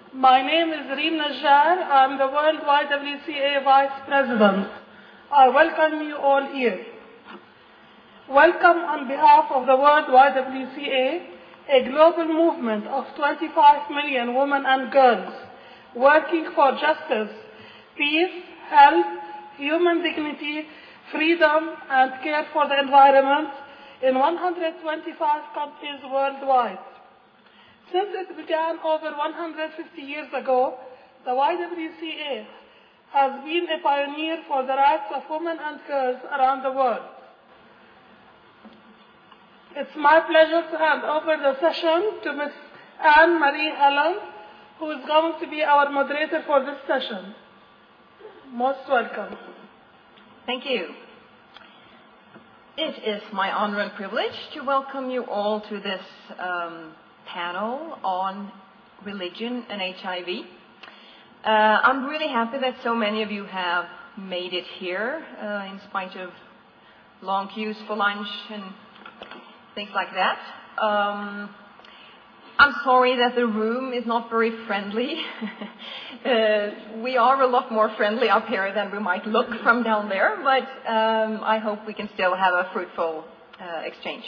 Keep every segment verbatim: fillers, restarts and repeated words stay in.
My name is Reem Najjar. I'm the Worldwide W C A Vice President. I welcome you all here. Welcome on behalf of the Worldwide W C A, a global movement of twenty-five million women and girls working for justice, peace, health, human dignity, freedom, and care for the environment in one hundred twenty-five countries worldwide. Since it began over one hundred fifty years ago, the Y W C A has been a pioneer for the rights of women and girls around the world. It's my pleasure to hand over the session to Miz Anne-Marie Helen, who is going to be our moderator for this session. Most welcome. Thank you. It is my honor and privilege to welcome you all to this um, panel on religion and H I V. Uh, I'm really happy that so many of you have made it here uh, in spite of long queues for lunch and things like that. Um, I'm sorry that the room is not very friendly. uh, we are a lot more friendly up here than we might look from down there, but um, I hope we can still have a fruitful uh, exchange.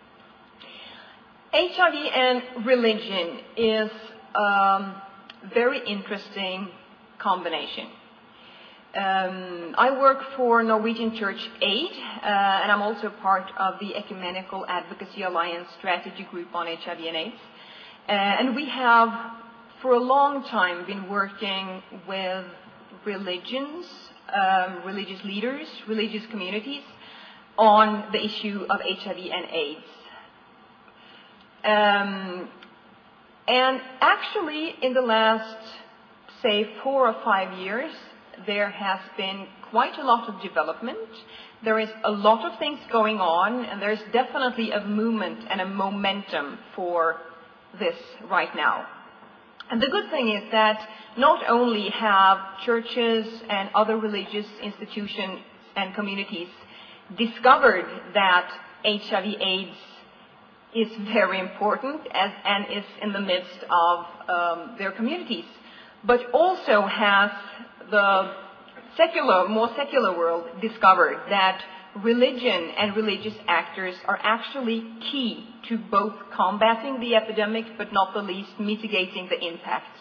H I V and religion is a very interesting combination. Um, I work for Norwegian Church Aid, uh, and I'm also part of the Ecumenical Advocacy Alliance Strategy Group on H I V and AIDS. Uh, and we have, for a long time, been working with religions, um, religious leaders, religious communities on the issue of H I V and AIDS. Um, and actually, in the last, say, four or five years, there has been quite a lot of development. There is a lot of things going on, and there's definitely a movement and a momentum for this right now. And the good thing is that not only have churches and other religious institutions and communities discovered that H I V AIDS is very important as, and is in the midst of um, their communities, but also has the secular, more secular world discovered that religion and religious actors are actually key to both combating the epidemic, but not the least mitigating the impacts.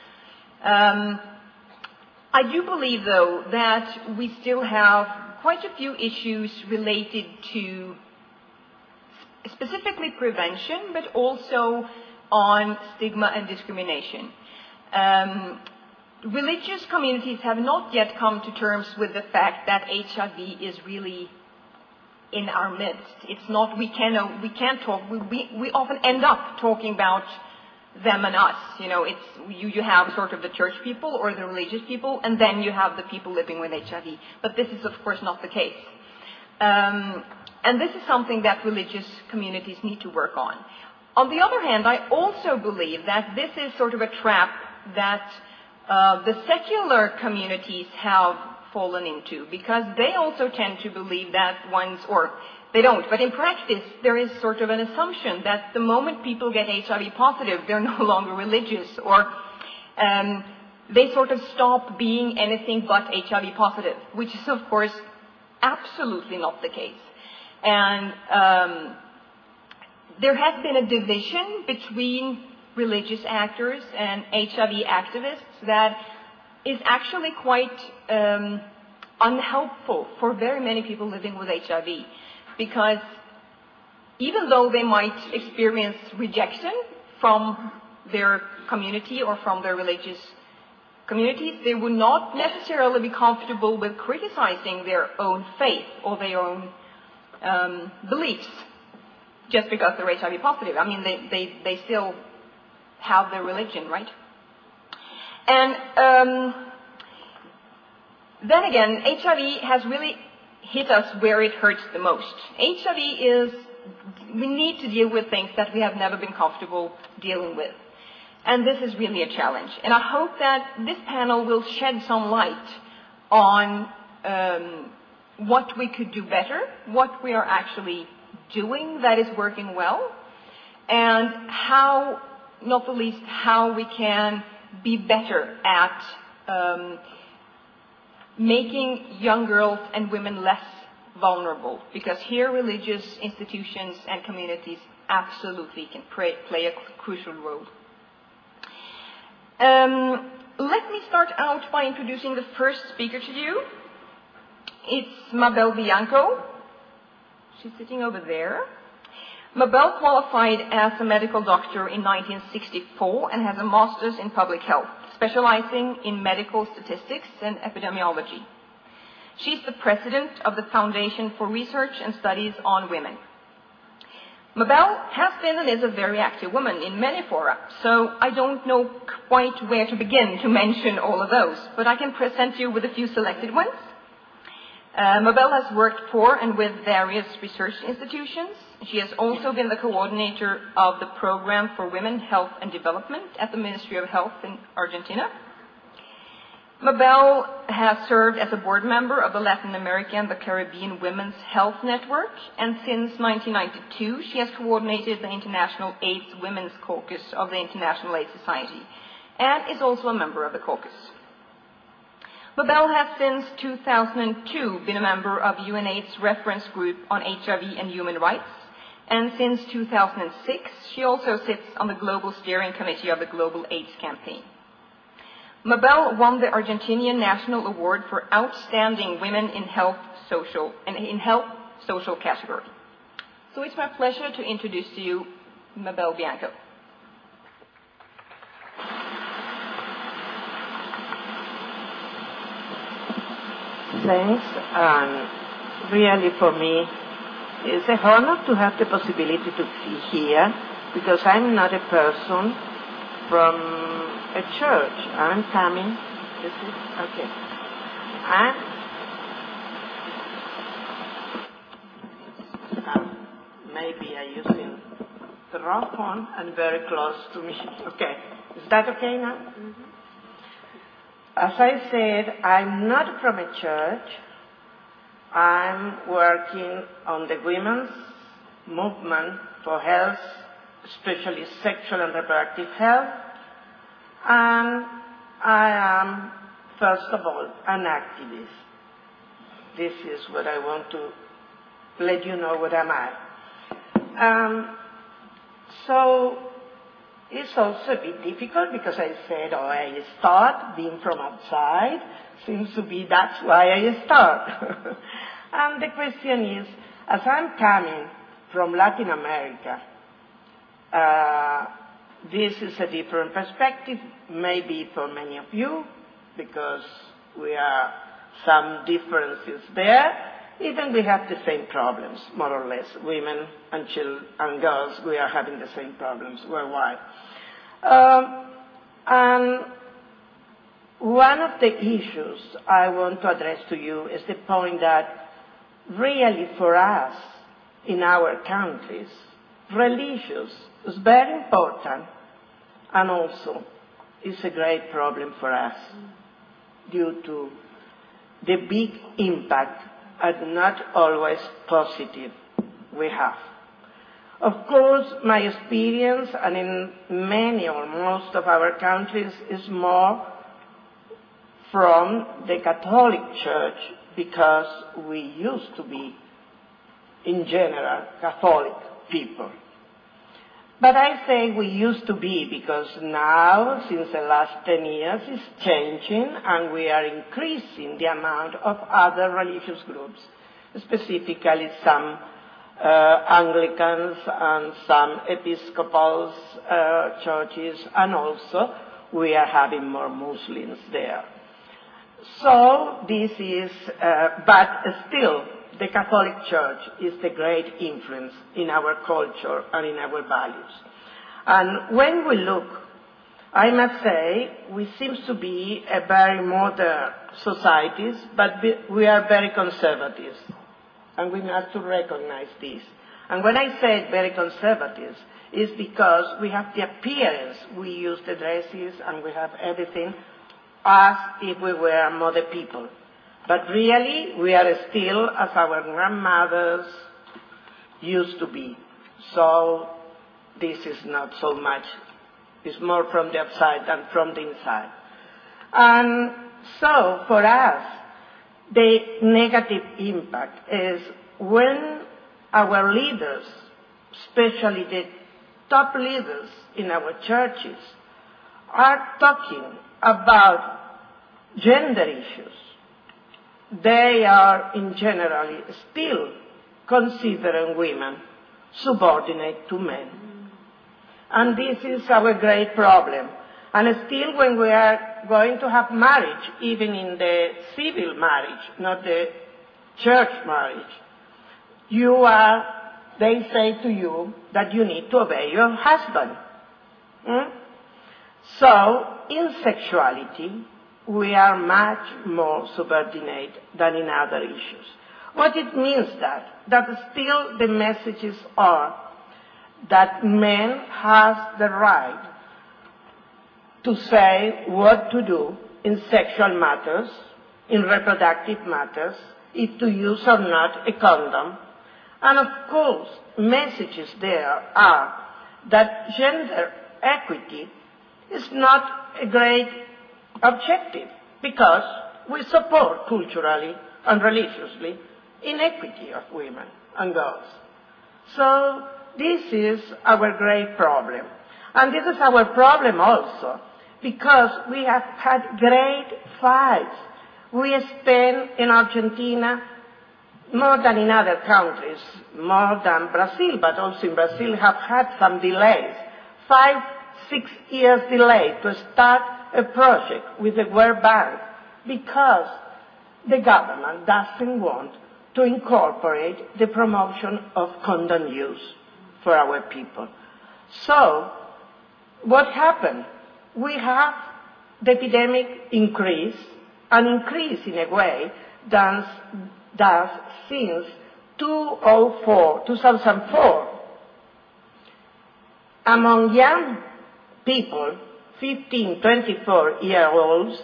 Um, I do believe, though, that we still have quite a few issues related to specifically prevention, but also on stigma and discrimination. Um, religious communities have not yet come to terms with the fact that H I V is really in our midst. It's not, we can, we can't talk, we, we, we often end up talking about them and us. You know, it's, you, you have sort of the church people or the religious people, and then you have the people living with H I V. But this is, of course, not the case. Um, and this is something that religious communities need to work on. On the other hand, I also believe that this is sort of a trap that uh, the secular communities have fallen into, because they also tend to believe that once, or they don't, but in practice there is sort of an assumption that the moment people get H I V positive, they're no longer religious, or um, they sort of stop being anything but H I V positive, which is of course absolutely not the case. And um, there has been a division between religious actors and H I V activists that is actually quite um, unhelpful for very many people living with H I V, because even though they might experience rejection from their community or from their religious communities, they would not necessarily be comfortable with criticizing their own faith or their own um, beliefs just because they're H I V positive. I mean, they, they, they still have their religion, right? And um, then again, H I V has really hit us where it hurts the most. H I V is, we need to deal with things that we have never been comfortable dealing with. And this is really a challenge. And I hope that this panel will shed some light on um, what we could do better, what we are actually doing that is working well, and how, not the least, how we can be better at um, making young girls and women less vulnerable, because here religious institutions and communities absolutely can pray, play a crucial role. Um, let me start out by introducing the first speaker to you. It's Mabel Bianco. She's sitting over there. Mabel qualified as a medical doctor in nineteen sixty-four and has a master's in public health, specializing in medical statistics and epidemiology. She's the president of the Foundation for Research and Studies on Women. Mabel has been and is a very active woman in many fora, so I don't know quite where to begin to mention all of those, but I can present you with a few selected ones. Uh, Mabel has worked for and with various research institutions. She has also been the coordinator of the Program for Women, Health and Development at the Ministry of Health in Argentina. Mabel has served as a board member of the Latin American and the Caribbean Women's Health Network, and since nineteen ninety-two she has coordinated the International AIDS Women's Caucus of the International AIDS Society, and is also a member of the caucus. Mabel has since two thousand two been a member of UNAIDS Reference Group on H I V and Human Rights, and since two thousand six she also sits on the Global Steering Committee of the Global AIDS Campaign. Mabel won the Argentinian National Award for Outstanding Women in Health Social and in Health Social category. So it's my pleasure to introduce to you Mabel Bianco. Thanks, and really for me it's a honor to have the possibility to be here, because I'm not a person from a church. I'm coming. Is it? Okay. And uh, maybe I'm using the wrong phone and very close to me. Okay. Is that okay now? Mm-hmm. As I said, I'm not from a church. I'm working on the women's movement for health, especially sexual and reproductive health. And I am, first of all, an activist. This is what I want to let you know what am I. Um, so it's also a bit difficult because I said, oh, I start being from outside. Seems to be that's why I start. And the question is, as I'm coming from Latin America, uh, this is a different perspective, maybe for many of you, because we are some differences there. Even we have the same problems, more or less. Women and children and girls, we are having the same problems worldwide. Um, and one of the issues I want to address to you is the point that really for us in our countries, religious is very important, and also is a great problem for us due to the big impact and not always positive we have. Of course, my experience, and in many or most of our countries, is more from the Catholic Church, because we used to be, in general, Catholic people. But I say we used to be because now, since the last ten years, it's changing and we are increasing the amount of other religious groups, specifically some uh, Anglicans and some Episcopal uh, churches, and also we are having more Muslims there. So this is, uh, but still, the Catholic Church is the great influence in our culture and in our values. And when we look, I must say, we seem to be a very modern society, but we are very conservative. And we have to recognize this. And when I say very conservative, it's because we have the appearance, we use the dresses and we have everything as if we were modern people. But really, we are still as our grandmothers used to be. So this is not so much It's more from the outside than from the inside. And so, for us, the negative impact is when our leaders, especially the top leaders in our churches, are talking about gender issues. They are, in general, still considering women subordinate to men. And this is our great problem. And still, when we are going to have marriage, even in the civil marriage, not the church marriage, you are, they say to you that you need to obey your husband. Hmm? So, in sexuality, we are much more subordinate than in other issues. What it means that? That still the messages are that men have the right to say what to do in sexual matters, in reproductive matters, if to use or not a condom. And of course, messages there are that gender equity is not a great objective because we support culturally and religiously inequity of women and girls. So this is our great problem. And this is our problem also because we have had great fights. We spend in Argentina more than in other countries, more than Brazil, but also in Brazil have had some delays. Five, six years delay to start a project with the World Bank because the government doesn't want to incorporate the promotion of condom use for our people. So, what happened? We have the epidemic increase, and increase in a way that does since two thousand four. Among young people, fifteen, twenty-four year olds,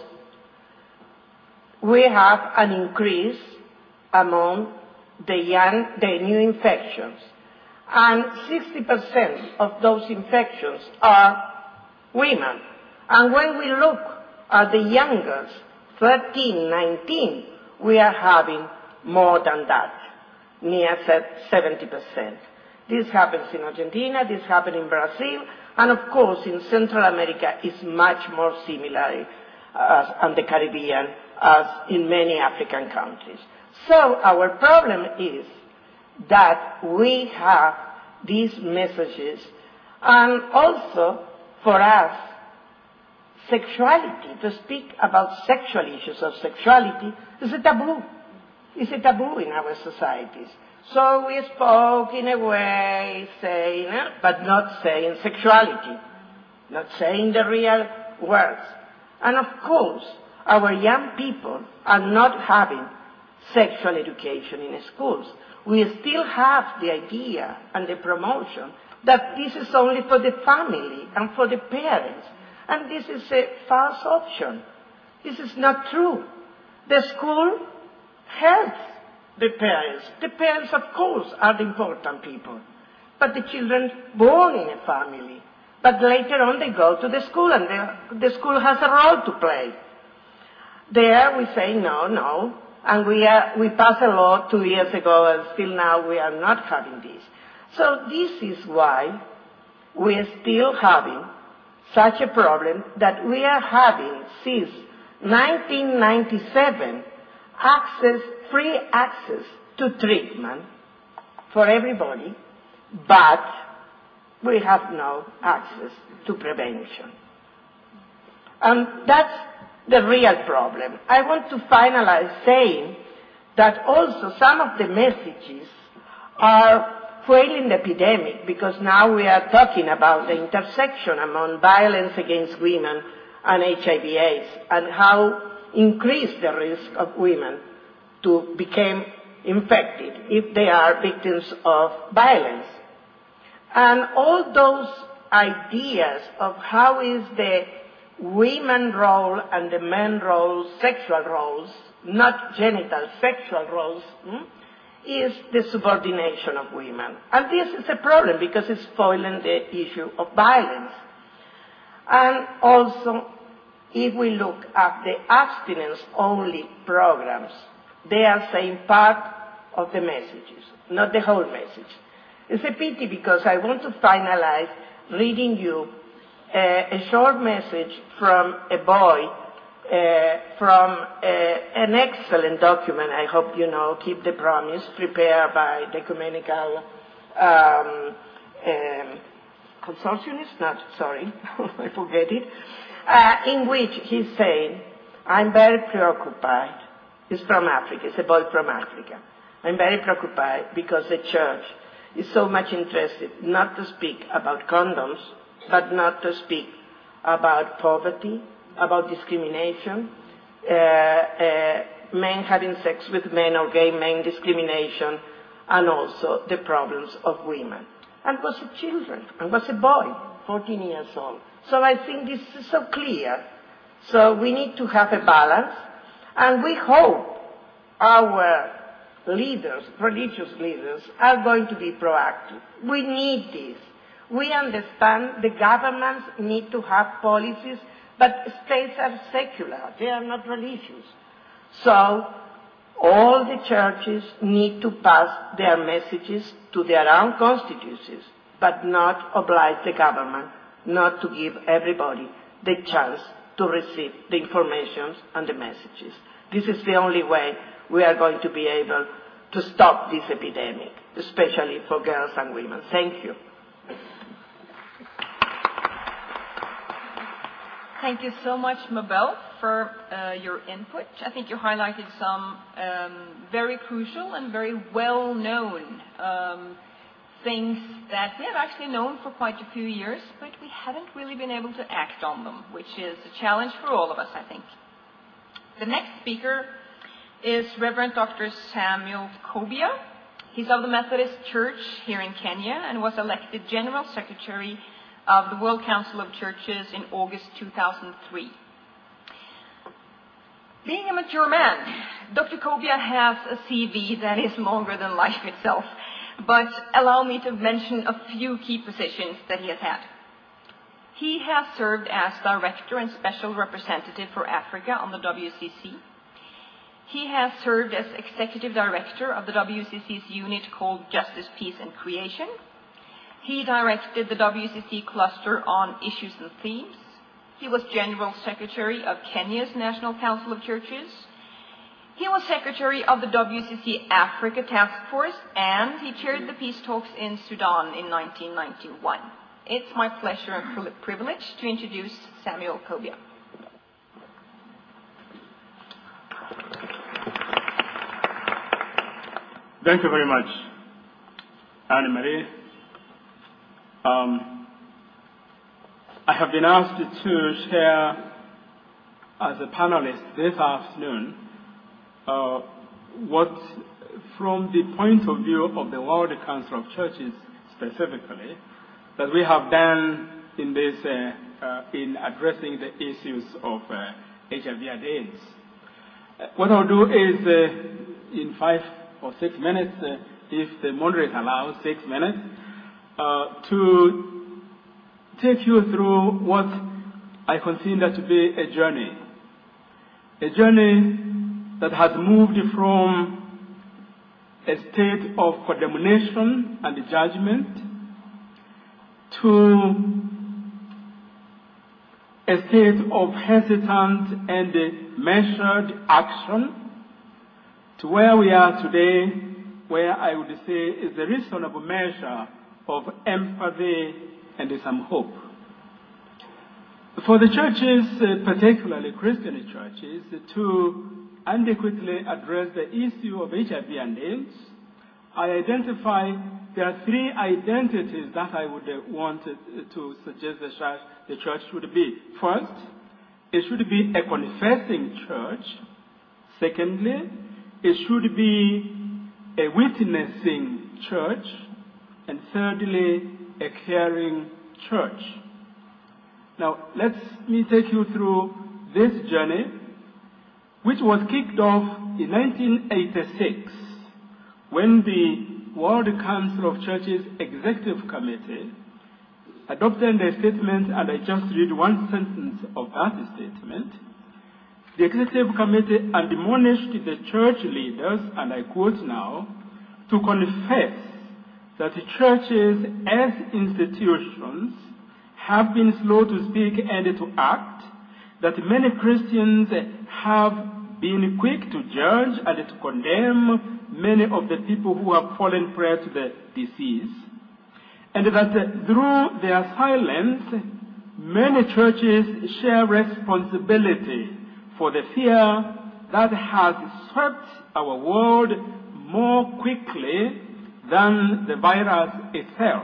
we have an increase among the young, the new infections. And sixty percent of those infections are women. And when we look at the youngest, thirteen, nineteen, we are having more than that, near seventy percent. This happens in Argentina, this happens in Brazil, and of course in Central America is much more similar uh, and the Caribbean as in many African countries. So our problem is that we have these messages, and also for us, sexuality, to speak about sexual issues of sexuality is a taboo. It's a taboo in our societies. So we spoke in a way, saying, but not saying sexuality, not saying the real words. And of course, our young people are not having sexual education in schools. We still have the idea and the promotion that this is only for the family and for the parents. And this is a false option. This is not true. The school helps the parents. The parents, of course, are the important people. But the children born in a family. But later on they go to the school and the, the school has a role to play. There we say no, no. And we, are, we passed a law two years ago and still now we are not having this. So this is why we are still having such a problem that we are having since nineteen ninety-seven access, free access to treatment for everybody, but we have no access to prevention. And that's the real problem. I want to finalize saying that also some of the messages are fueling the epidemic because now we are talking about the intersection among violence against women and H I V AIDS and how increase the risk of women to become infected if they are victims of violence. And all those ideas of how is the women role and the men role, sexual roles, not genital, sexual roles, hmm, is the subordination of women. And this is a problem because it's spoiling the issue of violence. And also, if we look at the abstinence-only programs, they are saying part of the messages, not the whole message. It's a pity because I want to finalize reading you uh, a short message from a boy uh, from uh, an excellent document, I hope you know, Keep the Promise, prepared by the Ecumenical um, um, Consortiumist, not, sorry, I forget it, uh, in which he's saying, I'm very preoccupied. He's from Africa, he's a boy from Africa. I'm very preoccupied because the church is so much interested not to speak about condoms, but not to speak about poverty, about discrimination, uh, uh, men having sex with men or gay men discrimination, and also the problems of women. And was a children, and was a boy, fourteen years old. So I think this is so clear. So we need to have a balance, and we hope our leaders, religious leaders, are going to be proactive. We need this. We understand the governments need to have policies, but states are secular. They are not religious. So all the churches need to pass their messages to their own constituencies, but not oblige the government not to give everybody the chance to receive the information and the messages. This is the only way we are going to be able to stop this epidemic, especially for girls and women. Thank you. Thank you so much, Mabel, for uh, your input. I think you highlighted some um, very crucial and very well-known um, things that we have actually known for quite a few years, but we haven't really been able to act on them, which is a challenge for all of us, I think. The next speaker is Reverend Doctor Samuel Kobia. He's of the Methodist Church here in Kenya and was elected General Secretary of the World Council of Churches in August two thousand three. Being a mature man, Doctor Kobia has a C V that is longer than life itself, but allow me to mention a few key positions that he has had. He has served as Director and Special Representative for Africa on the W C C. He has served as Executive Director of the W C C's unit called Justice, Peace and Creation. He directed the W C C cluster on issues and themes. He was General Secretary of Kenya's National Council of Churches. He was Secretary of the W C C Africa Task Force, and he chaired the peace talks in Sudan in nineteen ninety-one. It's my pleasure and privilege to introduce Samuel Kobia. Thank you very much, Anne-Marie. Um, I have been asked to share as a panelist this afternoon uh, what, from the point of view of the World Council of Churches specifically, that we have done in this, uh, uh, in addressing the issues of uh, H I V and AIDS. Uh, what I'll do is, uh, in five or six minutes, uh, if the moderator allows six minutes, uh, to take you through what I consider to be a journey. A journey that has moved from a state of condemnation and judgment to a state of hesitant and measured action, to where we are today, where I would say is a reasonable measure of empathy and some hope. For the churches, uh, particularly Christian churches, to adequately address the issue of H I V and AIDS, I identify there are three identities that I would uh, want uh, to suggest the church, the church should be. First, it should be a confessing church. Secondly, it should be a witnessing church. And thirdly, a caring church. Now, let me take you through this journey, which was kicked off in nineteen eighty-six, when the World Council of Churches Executive Committee adopted a statement, and I just read one sentence of that statement. The Executive Committee admonished the church leaders, and I quote now, to confess that churches as institutions have been slow to speak and to act, that many Christians have been quick to judge and to condemn many of the people who have fallen prey to the disease, and that through their silence, many churches share responsibility for the fear that has swept our world more quickly than the virus itself.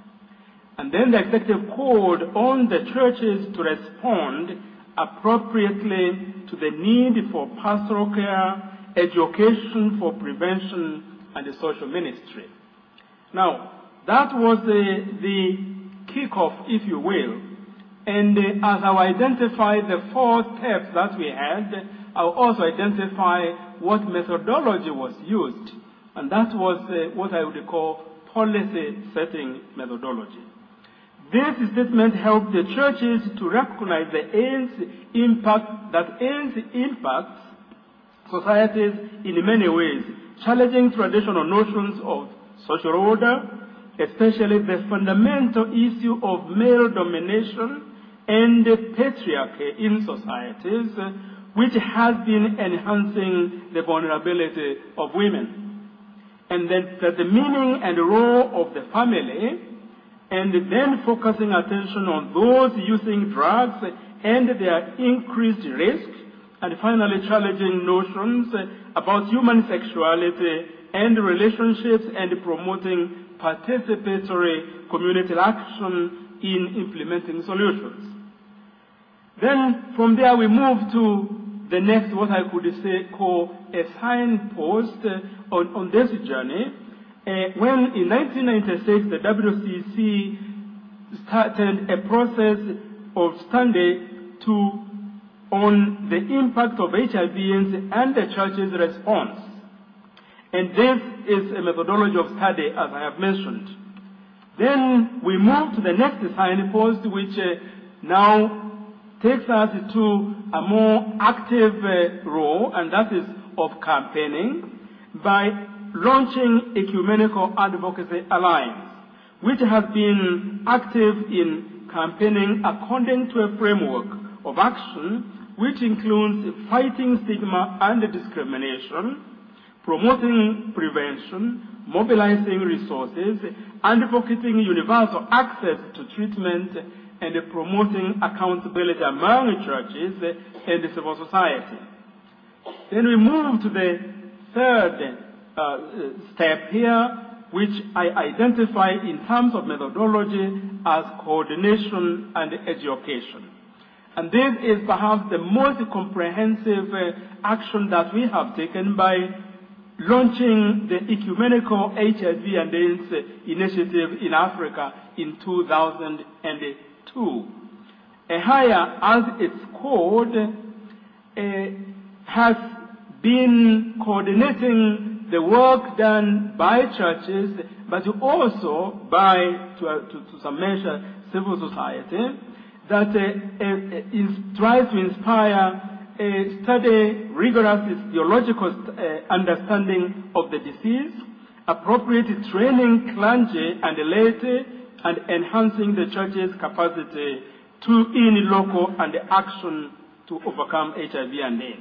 And then the executive called on the churches to respond appropriately to the need for pastoral care, education for prevention, and the social ministry. Now, that was the, the kickoff, if you will. And uh, as I identify the four steps that we had, I'll also identify what methodology was used. And that was uh, what I would call policy setting methodology. This statement helped the churches to recognize the AIDS impact, that AIDS impacts societies in many ways, challenging traditional notions of social order, especially the fundamental issue of male domination and patriarchy in societies, which has been enhancing the vulnerability of women. And then that the meaning and role of the family, and then focusing attention on those using drugs and their increased risk, and finally challenging notions about human sexuality and relationships and promoting participatory community action in implementing solutions. Then from there we move to the next, what I could say, call a signpost uh, on, on this journey. Uh, when in nineteen ninety-six the W C C started a process of study to on the impact of H I V AIDS and the church's response. And this is a methodology of study, as I have mentioned. Then we move to the next signpost, which uh, now takes us to a more active uh, role, and that is of campaigning, by launching Ecumenical Advocacy Alliance, which has been active in campaigning according to a framework of action which includes fighting stigma and discrimination, promoting prevention, mobilizing resources, advocating universal access to treatment, and promoting accountability among churches and the civil society. Then we move to the third uh, step here, which I identify in terms of methodology as coordination and education. And this is perhaps the most comprehensive uh, action that we have taken by launching the Ecumenical H I V and AIDS initiative in Africa in two thousand two. EHIA, as it's called, uh, has been coordinating the work done by churches, but also by, to, uh, to, to some measure, civil society, that uh, uh, is, tries to inspire a study, rigorous theological uh, understanding of the disease, appropriate training clergy and laity, and enhancing the church's capacity to in local and action to overcome H I V and AIDS.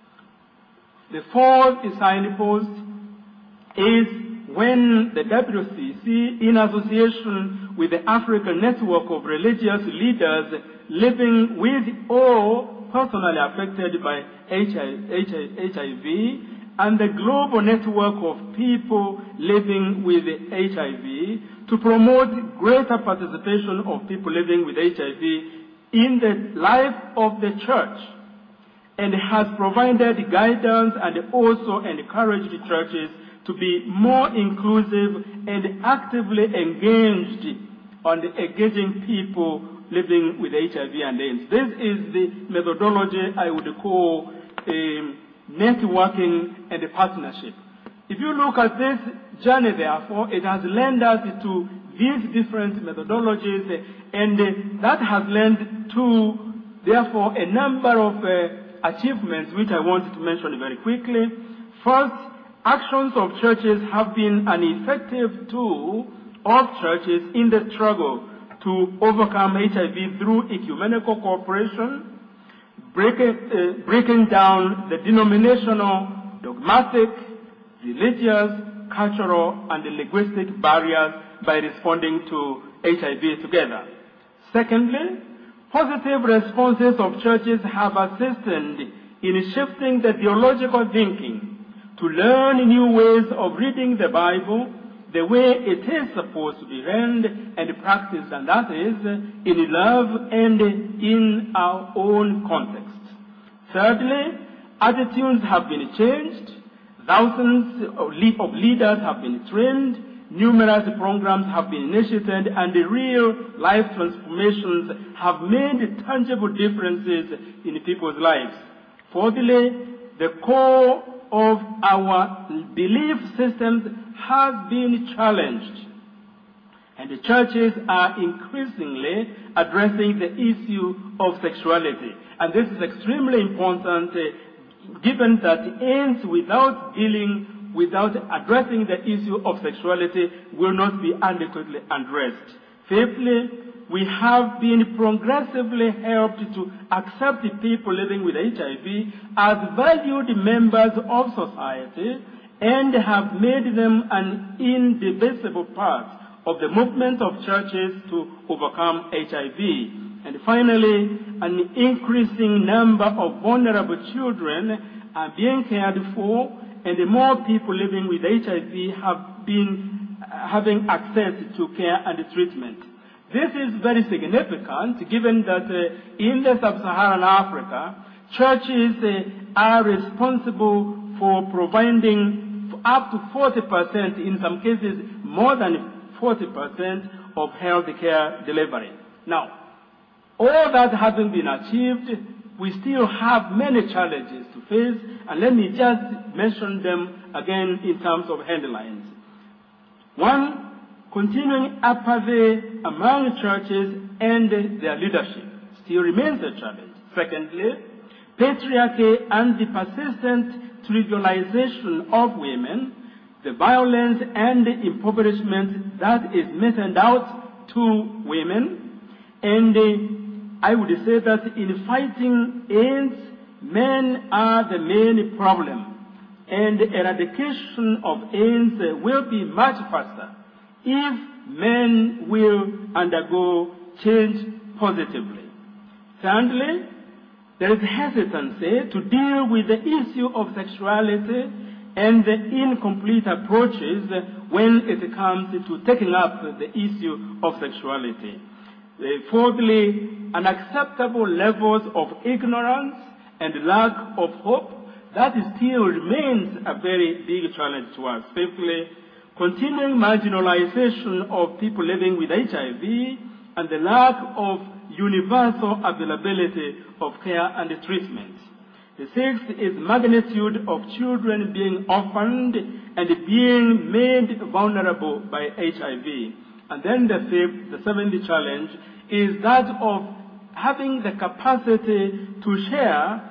The fourth signpost is when the W C C, in association with the African Network of Religious Leaders living with or personally affected by H I V, and the global network of people living with H I V, to promote greater participation of people living with H I V in the life of the church, and has provided guidance and also encouraged churches to be more inclusive and actively engaged on engaging people living with H I V and AIDS. This is the methodology I would call um, networking and partnership. If you look at this journey, therefore, it has led us to these different methodologies, and that has led to, therefore, a number of uh, achievements which I wanted to mention very quickly. First, actions of churches have been an effective tool of churches in the struggle to overcome H I V through ecumenical cooperation, breaking, uh, breaking down the denominational, dogmatic, religious, cultural, and linguistic barriers by responding to H I V together. Secondly, positive responses of churches have assisted in shifting the theological thinking to learn new ways of reading the Bible the way it is supposed to be read and practiced, and that is in love and in our own context. Thirdly, attitudes have been changed, thousands of leaders have been trained, numerous programs have been initiated, and the real life transformations have made tangible differences in people's lives. Fourthly, the core of our belief systems has been challenged, and the churches are increasingly addressing the issue of sexuality. And this is extremely important, uh, given that ends without dealing, without addressing the issue of sexuality will not be adequately addressed. Fifthly, we have been progressively helped to accept the people living with H I V as valued members of society and have made them an indivisible part of the movement of churches to overcome H I V. And finally, an increasing number of vulnerable children are being cared for, and more people living with H I V have been having access to care and treatment. This is very significant, given that uh, in the sub-Saharan Africa, churches uh, are responsible for providing up to forty percent, in some cases more than forty percent of health care delivery. Now, all that having been achieved, we still have many challenges to face, and let me just mention them again in terms of headlines. One, continuing apathy among churches and their leadership still remains a challenge. Secondly, patriarchy and the persistent trivialization of women, the violence and the impoverishment that is meted out to women, and uh, I would say that in fighting AIDS, men are the main problem, and eradication of AIDS will be much faster if men will undergo change positively. Thirdly, there is hesitancy to deal with the issue of sexuality and the incomplete approaches when it comes to taking up the issue of sexuality. Fourthly, unacceptable levels of ignorance and lack of hope. That still remains a very big challenge to us. Fifthly, continuing marginalization of people living with H I V and the lack of universal availability of care and treatment. The sixth is magnitude of children being orphaned and being made vulnerable by H I V. And then the fifth, the seventh challenge, is that of having the capacity to share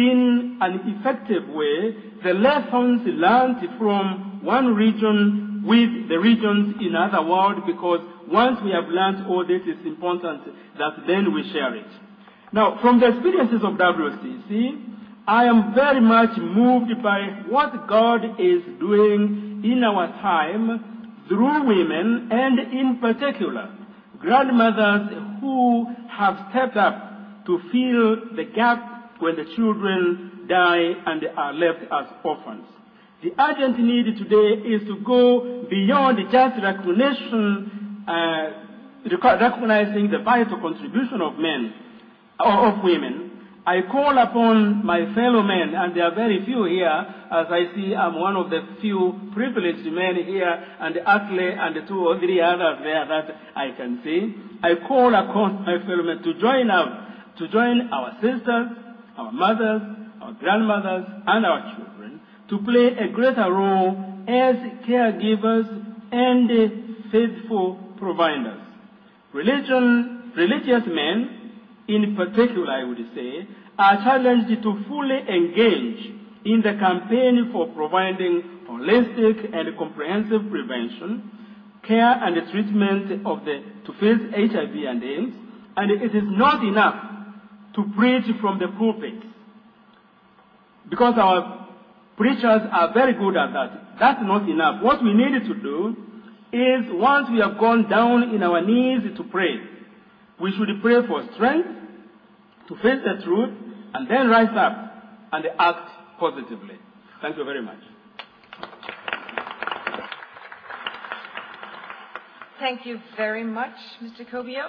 in an effective way the lessons learned from one region with the regions in other world, because once we have learned all this, it's important that then we share it. Now, from the experiences of W C C, I am very much moved by what God is doing in our time through women, and in particular, grandmothers who have stepped up to fill the gap when the children die and are left as orphans. The urgent need today is to go beyond just recognition, uh, recognizing the vital contribution of men, or of women. I call upon my fellow men, and there are very few here, as I see I'm one of the few privileged men here, and Ashley and the two or three others there that I can see. I call upon my fellow men to join up, to join our sisters, our mothers, our grandmothers, and our children, to play a greater role as caregivers and faithful providers. Religion, religious men, in particular, I would say, are challenged to fully engage in the campaign for providing holistic and comprehensive prevention, care and treatment of the to face H I V and AIDS, and it is not enough to preach from the pulpit, because our preachers are very good at that. That's not enough. What we need to do is, once we have gone down in our knees to pray, we should pray for strength to face the truth and then rise up and act positively. Thank you very much. Thank you very much, Mister Kobio.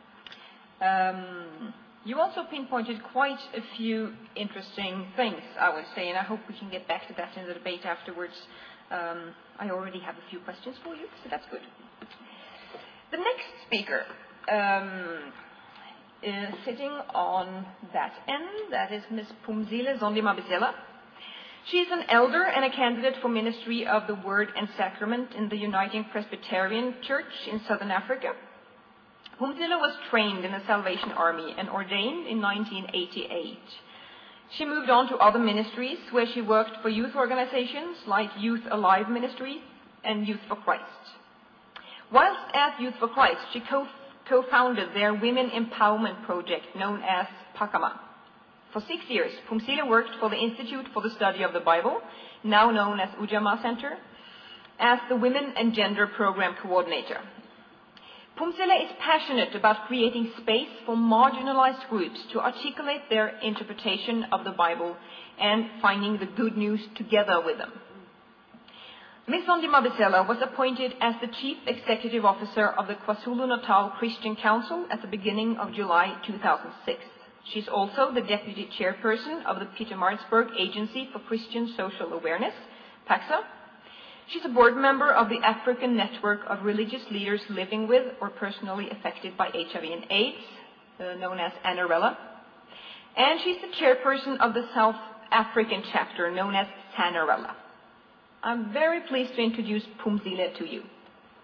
Um, you also pinpointed quite a few interesting things, I would say, and I hope we can get back to that in the debate afterwards. Um, I already have a few questions for you, so that's good. The next speaker um, is sitting on that end. That is Miz Phumzile Zondi-Mabitsela. She is an elder and a candidate for Ministry of the Word and Sacrament in the Uniting Presbyterian Church in Southern Africa. Phumzile was trained in the Salvation Army and ordained in nineteen eighty-eight. She moved on to other ministries where she worked for youth organizations like Youth Alive Ministry and Youth for Christ. Whilst at Youth for Christ, she co- co-founded their women empowerment project known as Phakama. For six years, Phumzile worked for the Institute for the Study of the Bible, now known as Ujamaa Center, as the Women and Gender Program Coordinator. Phumzile is passionate about creating space for marginalized groups to articulate their interpretation of the Bible and finding the good news together with them. Miz Zondi-Mabitsela was appointed as the Chief Executive Officer of the KwaZulu-Natal Christian Council at the beginning of July two thousand six. She's also the Deputy Chairperson of the Pietermaritzburg Agency for Christian Social Awareness, PAXA. She's a board member of the African Network of Religious Leaders Living with or Personally Affected by H I V and AIDS, uh, known as ANARELA. And she's the chairperson of the South African chapter, known as SANARELA. I'm very pleased to introduce Phumzile to you.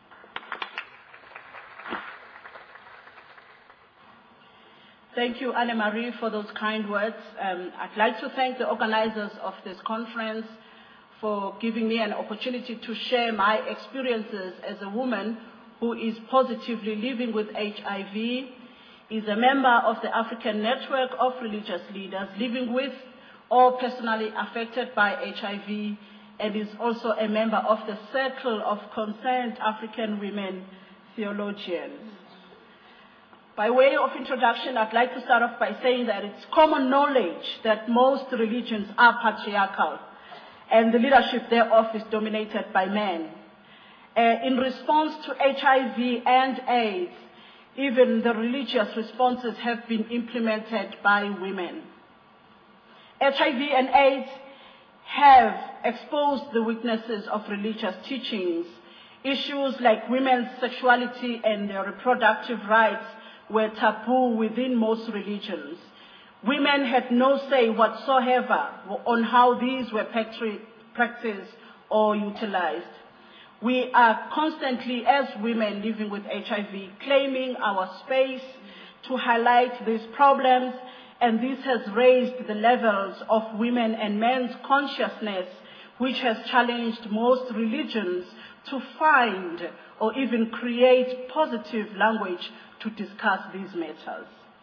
Thank you, Anne-Marie, for those kind words. Um, I'd like to thank the organizers of this conference for giving me an opportunity to share my experiences as a woman who is positively living with H I V, is a member of the African Network of Religious Leaders Living with or Personally Affected by H I V, and is also a member of the Circle of Concerned African Women Theologians. By way of introduction, I'd like to start off by saying that it's common knowledge that most religions are patriarchal, and the leadership thereof is dominated by men. Uh, in response to H I V and AIDS, even the religious responses have been implemented by women. H I V and AIDS have exposed the weaknesses of religious teachings. Issues like women's sexuality and their reproductive rights were taboo within most religions. Women had no say whatsoever on how these were practiced or utilized. We are constantly, as women living with H I V, claiming our space to highlight these problems, and this has raised the levels of women and men's consciousness, which has challenged most religions to find or even create positive language to discuss these matters.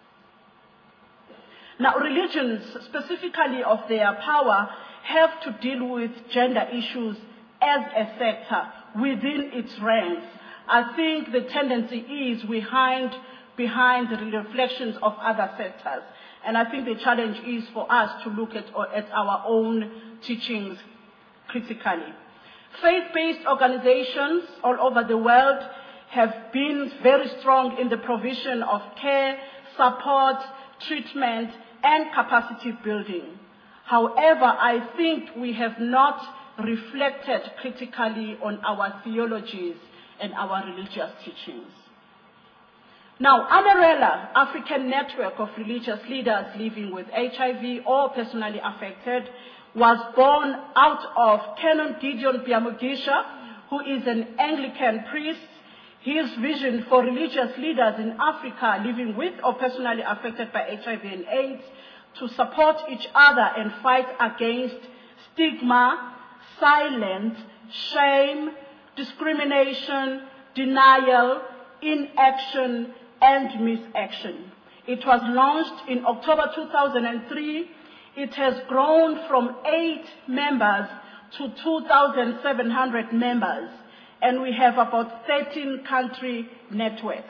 Now, religions, specifically of their power, have to deal with gender issues as a sector within its ranks. I think the tendency is behind, behind the reflections of other sectors. And I think the challenge is for us to look at, at our own teachings critically. Faith-based organizations all over the world have been very strong in the provision of care, support, treatment, and capacity building. However, I think we have not reflected critically on our theologies and our religious teachings. Now, ANARELA, African Network of Religious Leaders Living with H I V or Personally Affected, was born out of Canon Gideon Biamugisha, who is an Anglican priest. his vision for religious leaders in Africa living with or personally affected by H I V and AIDS to support each other and fight against stigma, silence, shame, discrimination, denial, inaction, and misaction. It was launched in October two thousand three. It has grown from eight members to two thousand seven hundred members, and we have about thirteen country networks.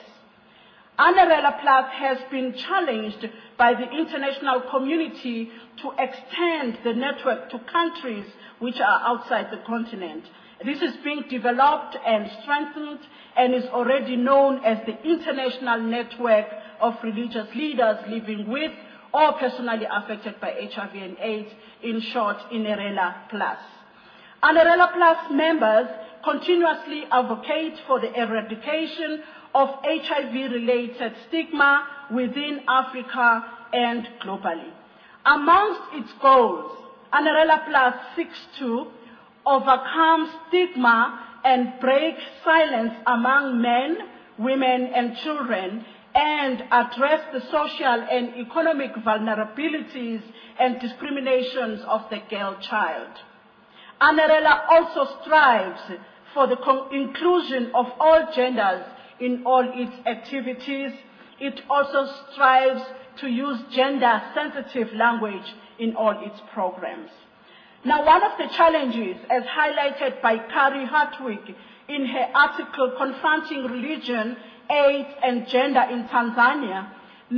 Anarela Plus has been challenged by the international community to extend the network to countries which are outside the continent. This is being developed and strengthened and is already known as the International Network of Religious Leaders Living with or personally affected by H I V and AIDS, in short, Inerela Plus. Inerela Plus members continuously advocate for the eradication of H I V-related stigma within Africa and globally. Amongst its goals, Inerela Plus seeks to overcome stigma and break silence among men, women, and children, and address the social and economic vulnerabilities and discriminations of the girl child. Inerela also strives for the inclusion of all genders in all its activities. It also strives to use gender-sensitive language in all its programs. Now, one of the challenges, as highlighted by Kari Hartwig in her article Confronting Religion, AIDS and Gender in Tanzania,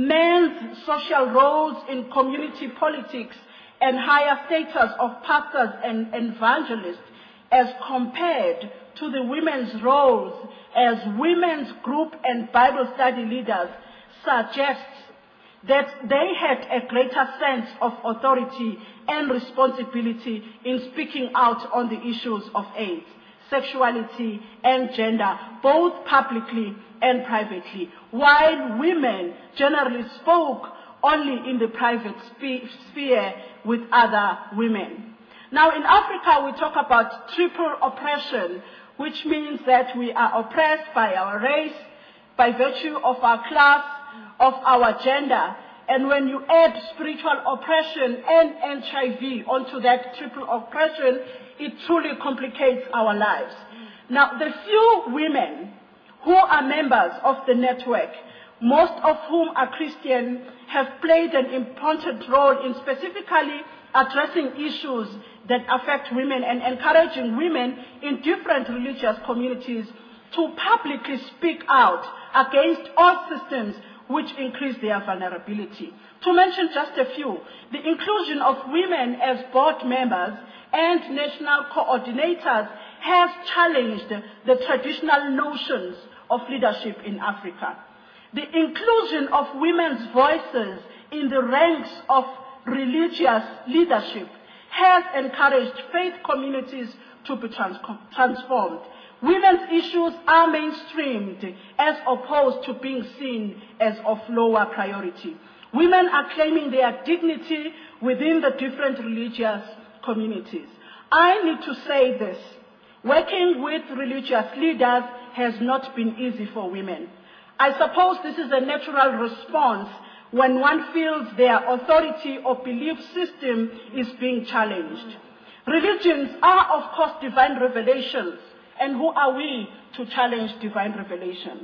men's social roles in community politics and higher status of pastors and evangelists as compared to the women's roles as women's group and Bible study leaders suggests that they had a greater sense of authority and responsibility in speaking out on the issues of AIDS, sexuality, and gender, both publicly and privately, while women generally spoke only in the private sphere with other women. Now, in Africa, we talk about triple oppression, which means that we are oppressed by our race, by virtue of our class, of our gender. And when you add spiritual oppression and H I V onto that triple oppression, it truly complicates our lives. Now, the few women who are members of the network, most of whom are Christian, have played an important role in specifically addressing issues that affect women and encouraging women in different religious communities to publicly speak out against all systems which increase their vulnerability. To mention just a few, the inclusion of women as board members and national coordinators has challenged the traditional notions of leadership in Africa. The inclusion of women's voices in the ranks of religious leadership has encouraged faith communities to be trans- transformed. Women's issues are mainstreamed as opposed to being seen as of lower priority. Women are claiming their dignity within the different religious communities. I need to say this. Working with religious leaders has not been easy for women. I suppose this is a natural response when one feels their authority or belief system is being challenged. Religions are, of course, divine revelations. And who are we to challenge divine revelations?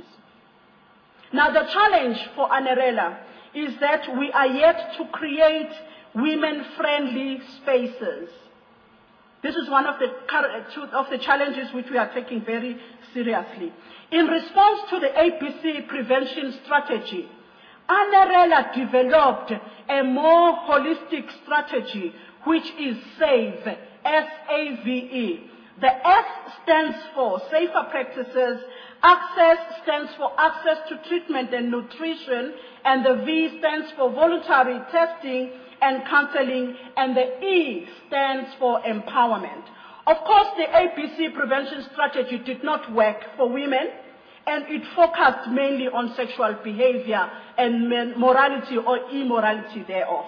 Now, the challenge for Inerela is that we are yet to create women-friendly spaces. This is one of the, of the challenges which we are taking very seriously. In response to the A B C prevention strategy, Inerela developed a more holistic strategy, which is SAVE, S A V E. The S stands for safer practices, access stands for access to treatment and nutrition, and the V stands for voluntary testing and counseling, and the E stands for empowerment. Of course, the A B C prevention strategy did not work for women, and it focused mainly on sexual behavior and morality or immorality thereof.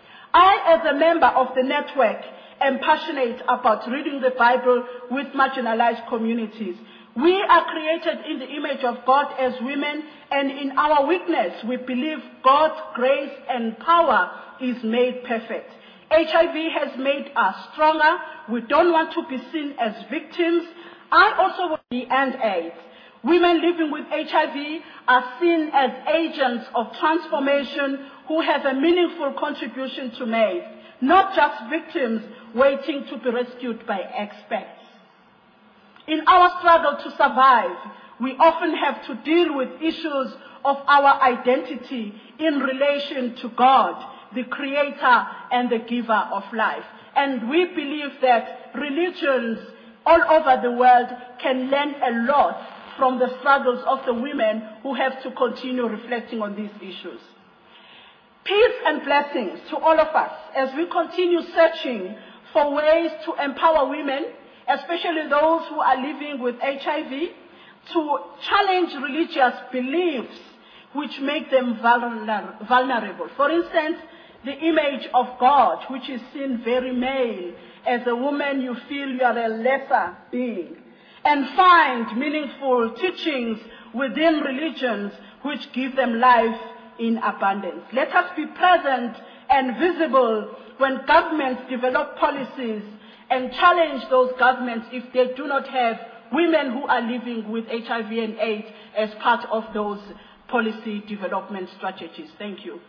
I, as a member of the network, am passionate about reading the Bible with marginalized communities. We are created in the image of God as women, and in our weakness, we believe God's grace and power is made perfect. H I V has made us stronger. We don't want to be seen as victims. I also want to be and AIDS. Women living with H I V are seen as agents of transformation who have a meaningful contribution to make, not just victims waiting to be rescued by experts. In our struggle to survive, we often have to deal with issues of our identity in relation to God, the creator and the giver of life. And we believe that religions all over the world can learn a lot from the struggles of the women who have to continue reflecting on these issues. Peace and blessings to all of us as we continue searching for ways to empower women, especially those who are living with H I V, to challenge religious beliefs which make them vulnerable. For instance, the image of God, which is seen very male. As a woman, you feel you are a lesser being. And find meaningful teachings within religions which give them life in abundance. Let us be present and visible when governments develop policies and challenge those governments if they do not have women who are living with H I V and AIDS as part of those policy development strategies. Thank you.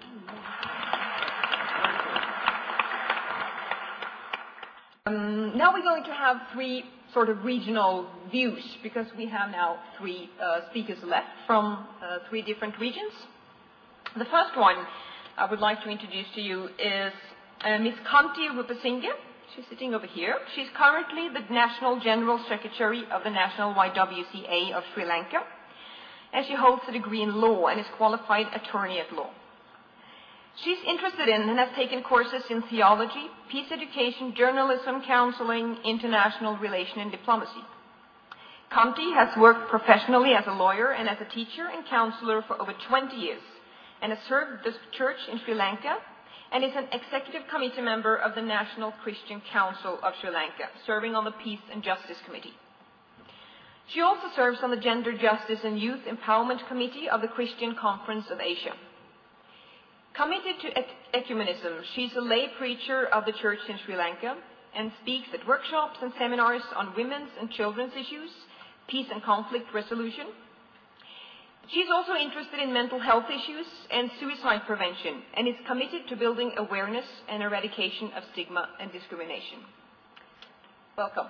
Um, now we're going to have three sort of regional views because we have now three uh, speakers left from uh, three different regions. The first one I would like to introduce to you is uh, Miz Kanti Rupasinghe. She's sitting over here. She's currently the National General Secretary of the National Y W C A of Sri Lanka, and she holds a degree in law and is qualified attorney at law. She's interested in and has taken courses in theology, peace education, journalism, counseling, international relation, and diplomacy. Kanti has worked professionally as a lawyer and as a teacher and counselor for over twenty years, and has served the church in Sri Lanka, and is an executive committee member of the National Christian Council of Sri Lanka, serving on the Peace and Justice Committee. She also serves on the Gender Justice and Youth Empowerment Committee of the Christian Conference of Asia. Committed to ecumenism, she's a lay preacher of the church in Sri Lanka and speaks at workshops and seminars on women's and children's issues, peace and conflict resolution. She's also interested in mental health issues and suicide prevention and is committed to building awareness and eradication of stigma and discrimination. Welcome.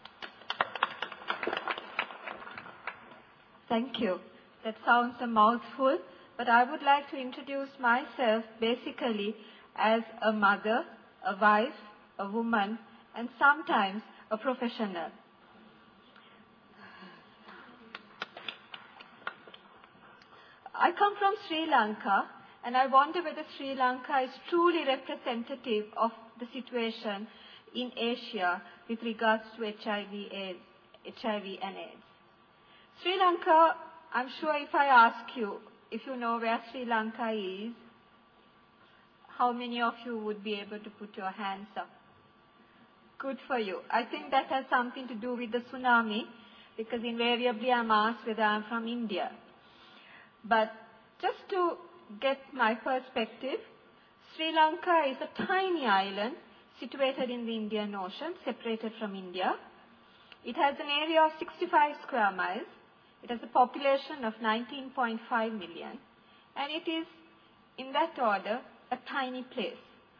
Thank you. That sounds a mouthful, but I would like to introduce myself basically as a mother, a wife, a woman, and sometimes a professional. I come from Sri Lanka, and I wonder whether Sri Lanka is truly representative of the situation in Asia with regards to H I V, AIDS, H I V and AIDS. Sri Lanka, I'm sure if I ask you, if you know where Sri Lanka is, how many of you would be able to put your hands up? Good for you. I think that has something to do with the tsunami, because invariably I'm asked whether I'm from India. But just to get my perspective, Sri Lanka is a tiny island situated in the Indian Ocean, separated from India. It has an area of sixty-five square miles. It has a population of nineteen point five million. And it is, in that order, a tiny place.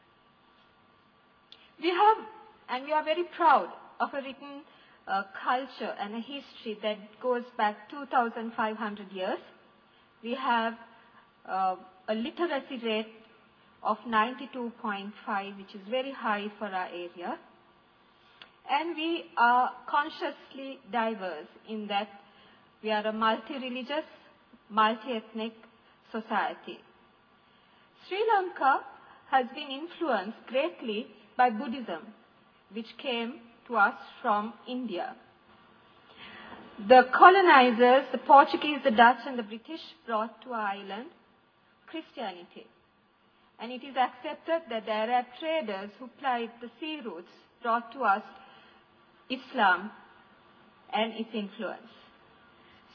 We have, and we are very proud of a written uh, culture and a history that goes back two thousand five hundred years. We have uh, a literacy rate of ninety-two point five, which is very high for our area. And we are consciously diverse in that we are a multi-religious, multi-ethnic society. Sri Lanka has been influenced greatly by Buddhism, which came to us from India. The colonizers, the Portuguese, the Dutch, and the British brought to our island Christianity. And it is accepted that the Arab traders who plied the sea routes brought to us Islam and its influence.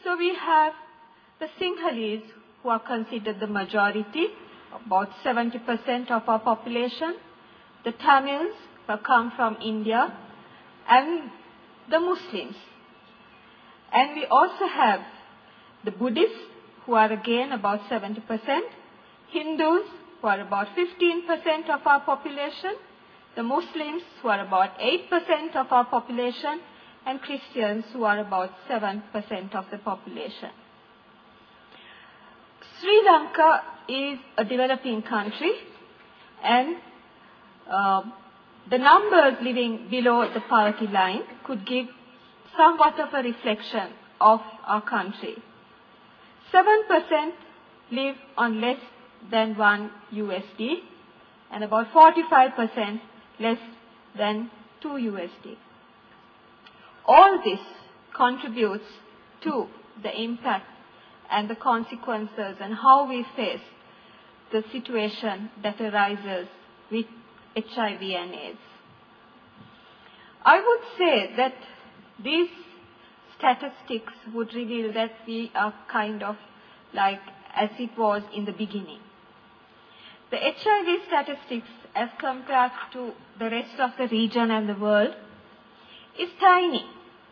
So we have the Sinhalese, who are considered the majority, about seventy percent of our population, the Tamils, who come from India, and the Muslims. And we also have the Buddhists, who are again about seventy percent, Hindus, who are about fifteen percent of our population, the Muslims, who are about eight percent of our population, and Christians, who are about seven percent of the population. Sri Lanka is a developing country, and uh, the numbers living below the poverty line could give somewhat of a reflection of our country. seven percent live on less than one U S D, and about forty-five percent less than two U S D. All this contributes to the impact and the consequences and how we face the situation that arises with H I V and AIDS. I would say that these statistics would reveal that we are kind of like as it was in the beginning. The H I V statistics as compared to the rest of the region and the world is tiny.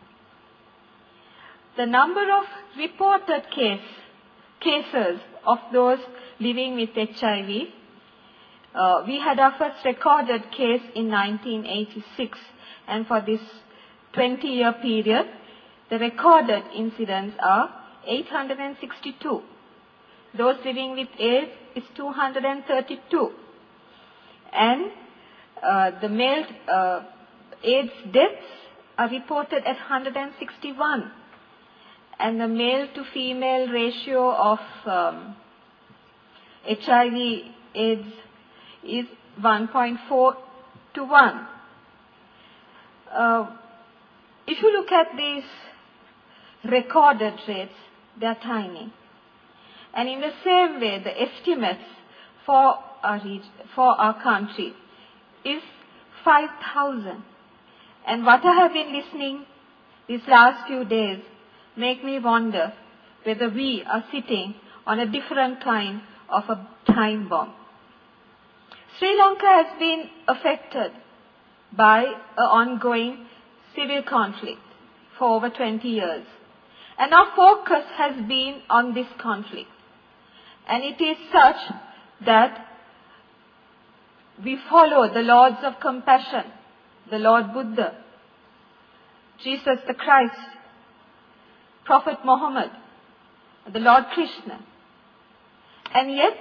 The number of reported case, cases of those living with H I V, uh, we had our first recorded case in nineteen eighty-six, and for this twenty-year period, the recorded incidents are eight hundred sixty-two. Those living with AIDS is two hundred thirty-two. And uh, the male uh, AIDS deaths are reported at one hundred sixty-one. And the male to female ratio of um, H I V AIDS is one point four to one. Uh, if you look at these recorded rates, they are tiny. And in the same way, the estimates for our, region, for our country is five thousand. And what I have been listening these last few days make me wonder whether we are sitting on a different kind of a time bomb. Sri Lanka has been affected by an ongoing civil conflict for over twenty years. And our focus has been on this conflict. And it is such that we follow the laws of compassion, the Lord Buddha, Jesus the Christ, Prophet Muhammad, the Lord Krishna. And yet,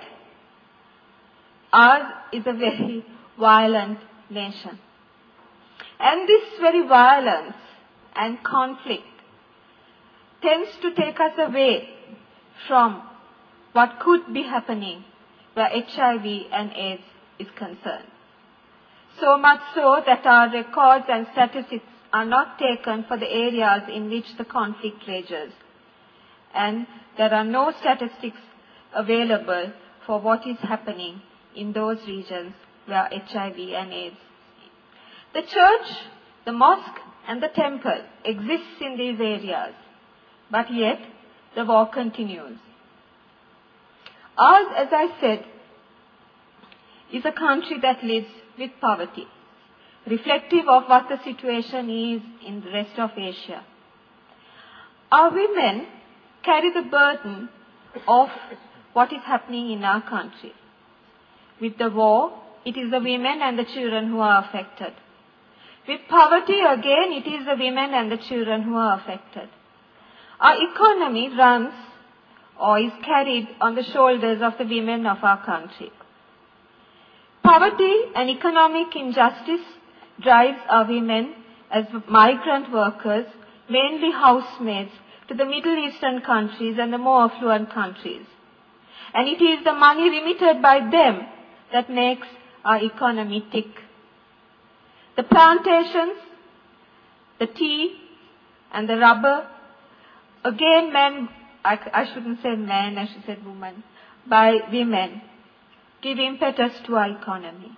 ours is a very violent nation. And this very violence and conflict tends to take us away from what could be happening where H I V and AIDS is concerned. So much so that our records and statistics are not taken for the areas in which the conflict rages. And there are no statistics available for what is happening in those regions where H I V and AIDS. The church, the mosque, and the temple exists in these areas, but yet the war continues. Ours, as I said, is a country that lives with poverty, reflective of what the situation is in the rest of Asia. Our women carry the burden of what is happening in our country. With the war, it is the women and the children who are affected. With poverty, again, it is the women and the children who are affected. Our economy runs or is carried on the shoulders of the women of our country. Poverty and economic injustice drives our women as migrant workers, mainly housemaids, to the Middle Eastern countries and the more affluent countries. And it is the money remitted by them that makes our economy tick. The plantations, the tea, and the rubber, again men, I, I shouldn't say men, I should say women, by women, give impetus to our economy.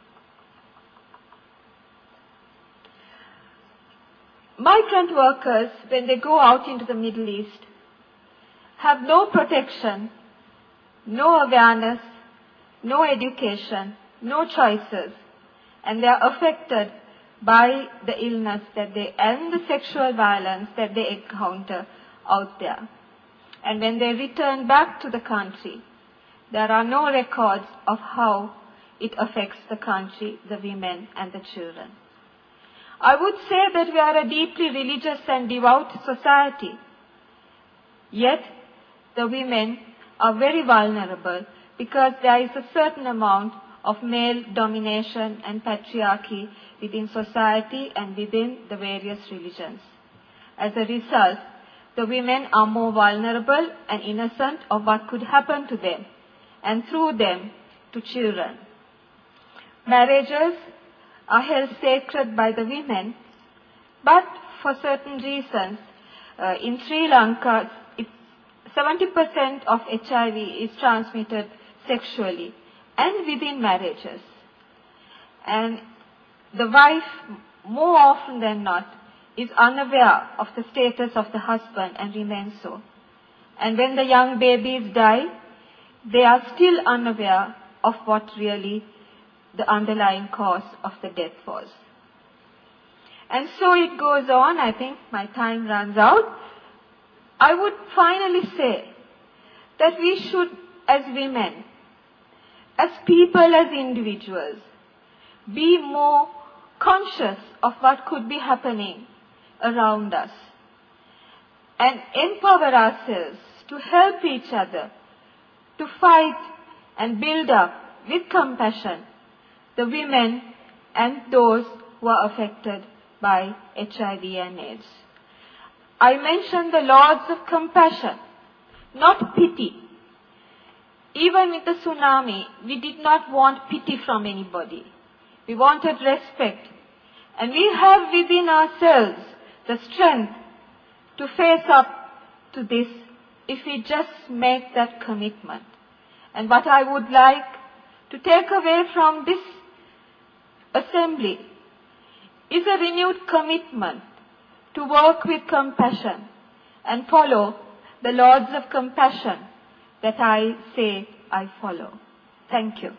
Migrant workers, when they go out into the Middle East, have no protection, no awareness, no education, no choices, and they are affected by the illness that they and the sexual violence that they encounter out there. And when they return back to the country, there are no records of how it affects the country, the women and the children. I would say that we are a deeply religious and devout society. Yet, the women are very vulnerable because there is a certain amount of male domination and patriarchy within society and within the various religions. As a result, the women are more vulnerable and innocent of what could happen to them, and through them to children. Marriages are held sacred by the women, but for certain reasons, uh, in Sri Lanka, it, seventy percent of H I V is transmitted sexually and within marriages. And the wife, more often than not, is unaware of the status of the husband and remains so. And when the young babies die, they are still unaware of what really the underlying cause of the death was. And so it goes on. I think my time runs out. I would finally say that we should, as women, as people, as individuals, be more conscious of what could be happening around us and empower ourselves to help each other, to fight and build up with compassion the women and those who are affected by H I V and AIDS. I mentioned the laws of compassion, not pity. Even with the tsunami, we did not want pity from anybody. We wanted respect. And we have within ourselves the strength to face up to this if we just make that commitment. And what I would like to take away from this assembly is a renewed commitment to work with compassion and follow the laws of compassion that I say I follow. Thank you.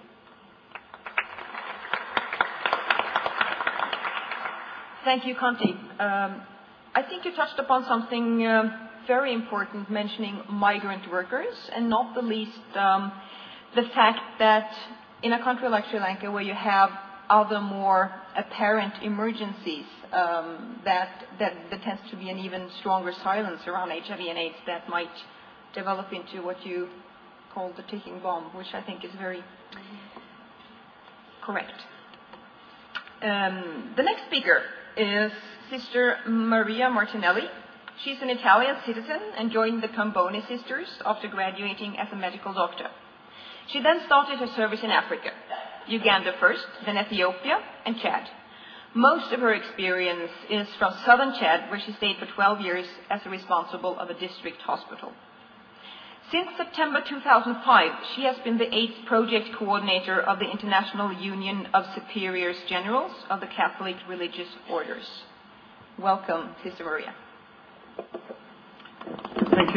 Thank you, Kanti. Um, I think you touched upon something uh, very important, mentioning migrant workers, and not the least um, the fact that in a country like Sri Lanka, where you have other more apparent emergencies, um, that, that there tends to be an even stronger silence around H I V and AIDS that might develop into what you call the ticking bomb, which I think is very correct. Um, the next speaker is Sister Maria Martinelli. She's an Italian citizen and joined the Camboni Sisters after graduating as a medical doctor. She then started her service in Africa, Uganda first, then Ethiopia and Chad. Most of her experience is from southern Chad, where she stayed for twelve years as a responsible of a district hospital. Since September two thousand five, she has been the AIDS project coordinator of the International Union of Superiors Generals of the Catholic Religious Orders. Welcome, Sister Maria. Thank you.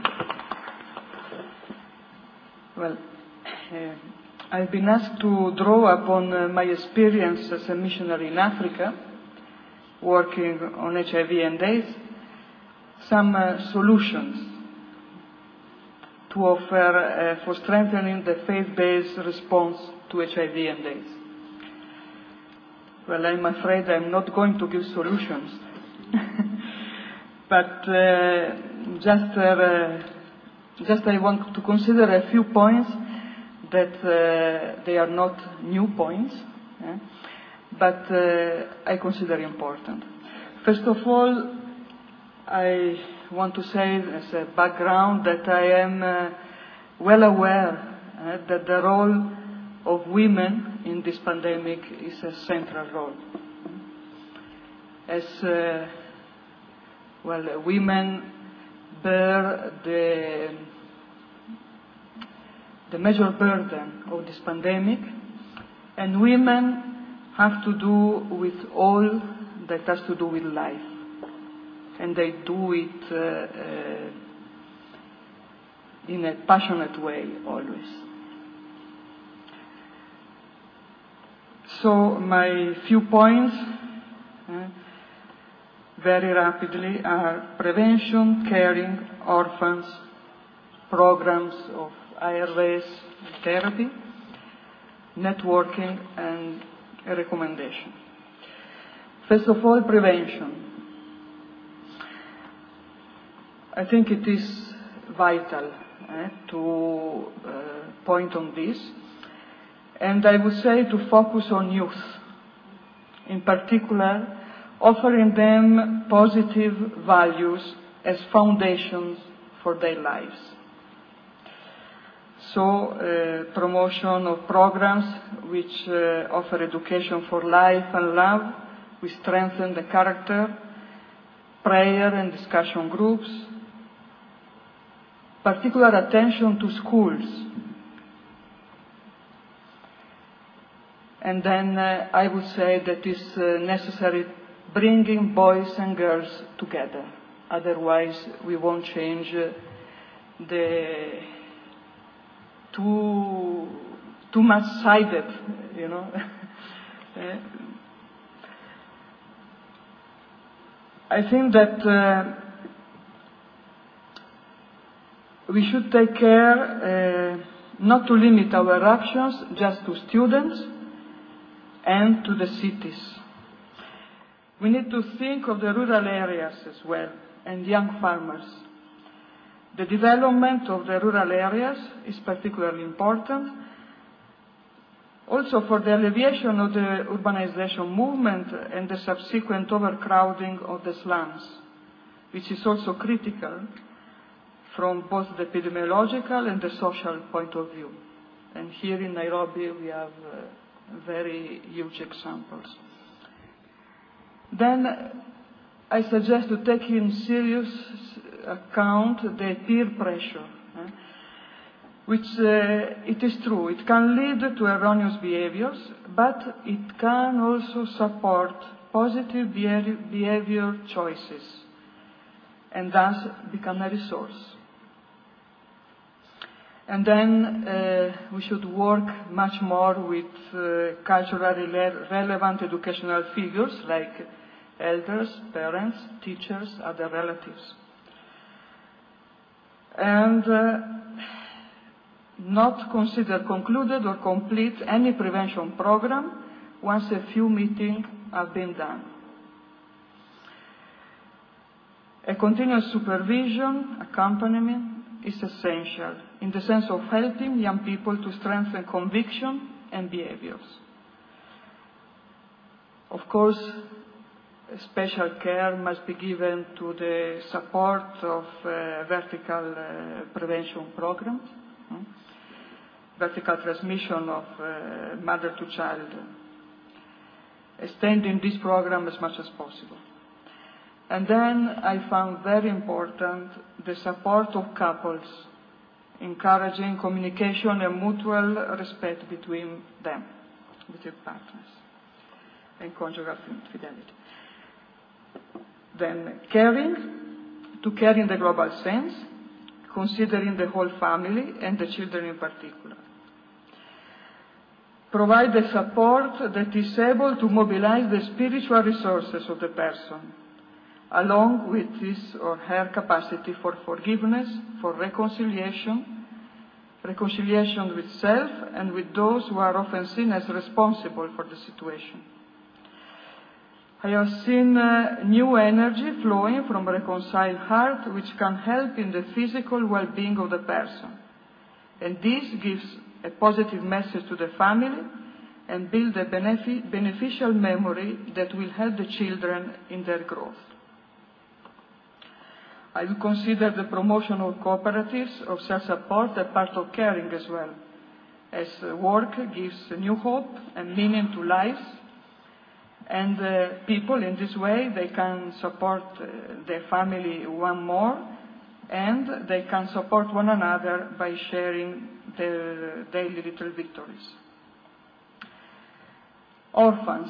Well, uh, I've been asked to draw upon uh, my experience as a missionary in Africa, working on H I V and AIDS, some uh, solutions to offer uh, for strengthening the faith-based response to H I V and AIDS. Well, I'm afraid I'm not going to give solutions, but uh, just, uh, just I want to consider a few points that uh, they are not new points, eh, but uh, I consider important. First of all, I want to say as a background that I am uh, well aware uh, that the role of women in this pandemic is a central role. As uh, well, uh, women bear the, the major burden of this pandemic, and women have to do with all that has to do with life. And they do it uh, uh, in a passionate way always. So my few points, uh, very rapidly, are prevention, caring, orphans, programs of I R S therapy, networking, and a recommendation. First of all, prevention. I think it is vital eh, to uh, point on this, and I would say to focus on youth, in particular, offering them positive values as foundations for their lives. So, uh, promotion of programs which uh, offer education for life and love, we strengthen the character, prayer and discussion groups, particular attention to schools. And then uh, I would say that it's uh, necessary bringing boys and girls together. Otherwise, we won't change uh, the too, too much sided, you know. uh, I think that uh, we should take care uh, not to limit our actions just to students and to the cities. We need to think of the rural areas as well and young farmers. The development of the rural areas is particularly important. Also for the alleviation of the urbanization movement and the subsequent overcrowding of the slums, which is also critical from both the epidemiological and the social point of view. And here in Nairobi we have uh, very huge examples. Then I suggest to take in serious account the peer pressure, eh, which uh, it is true, it can lead to erroneous behaviors, but it can also support positive behavior, behavior choices and thus become a resource. And then uh, we should work much more with uh, culturally re- relevant educational figures like elders, parents, teachers, other relatives. And uh, not consider concluded or complete any prevention program once a few meetings have been done. A continuous supervision, accompaniment is essential in the sense of helping young people to strengthen conviction and behaviors. Of course, special care must be given to the support of uh, vertical uh, prevention programs, hmm? vertical transmission of uh, mother to child, extending this program as much as possible. And then I found very important the support of couples, encouraging communication and mutual respect between them, between partners, and conjugal fidelity. Then caring, to care in the global sense, considering the whole family and the children in particular. Provide the support that is able to mobilize the spiritual resources of the person, along with his or her capacity for forgiveness, for reconciliation, reconciliation with self and with those who are often seen as responsible for the situation. I have seen uh, new energy flowing from a reconciled heart which can help in the physical well-being of the person. And this gives a positive message to the family and build a benefi- beneficial memory that will help the children in their growth. I will consider the promotion of cooperatives of self-support a part of caring as well, as work gives new hope and meaning to life. And uh, people in this way, they can support uh, their family one more, and they can support one another by sharing their daily little victories. Orphans,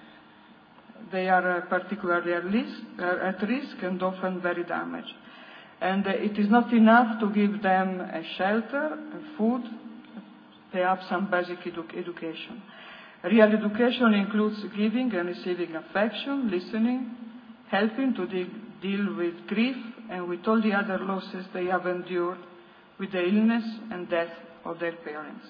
they are uh, particularly at risk, uh, at risk and often very damaged. And uh, it is not enough to give them a shelter, a food, perhaps some basic edu- education. Real education includes giving and receiving affection, listening, helping to de- deal with grief and with all the other losses they have endured with the illness and death of their parents.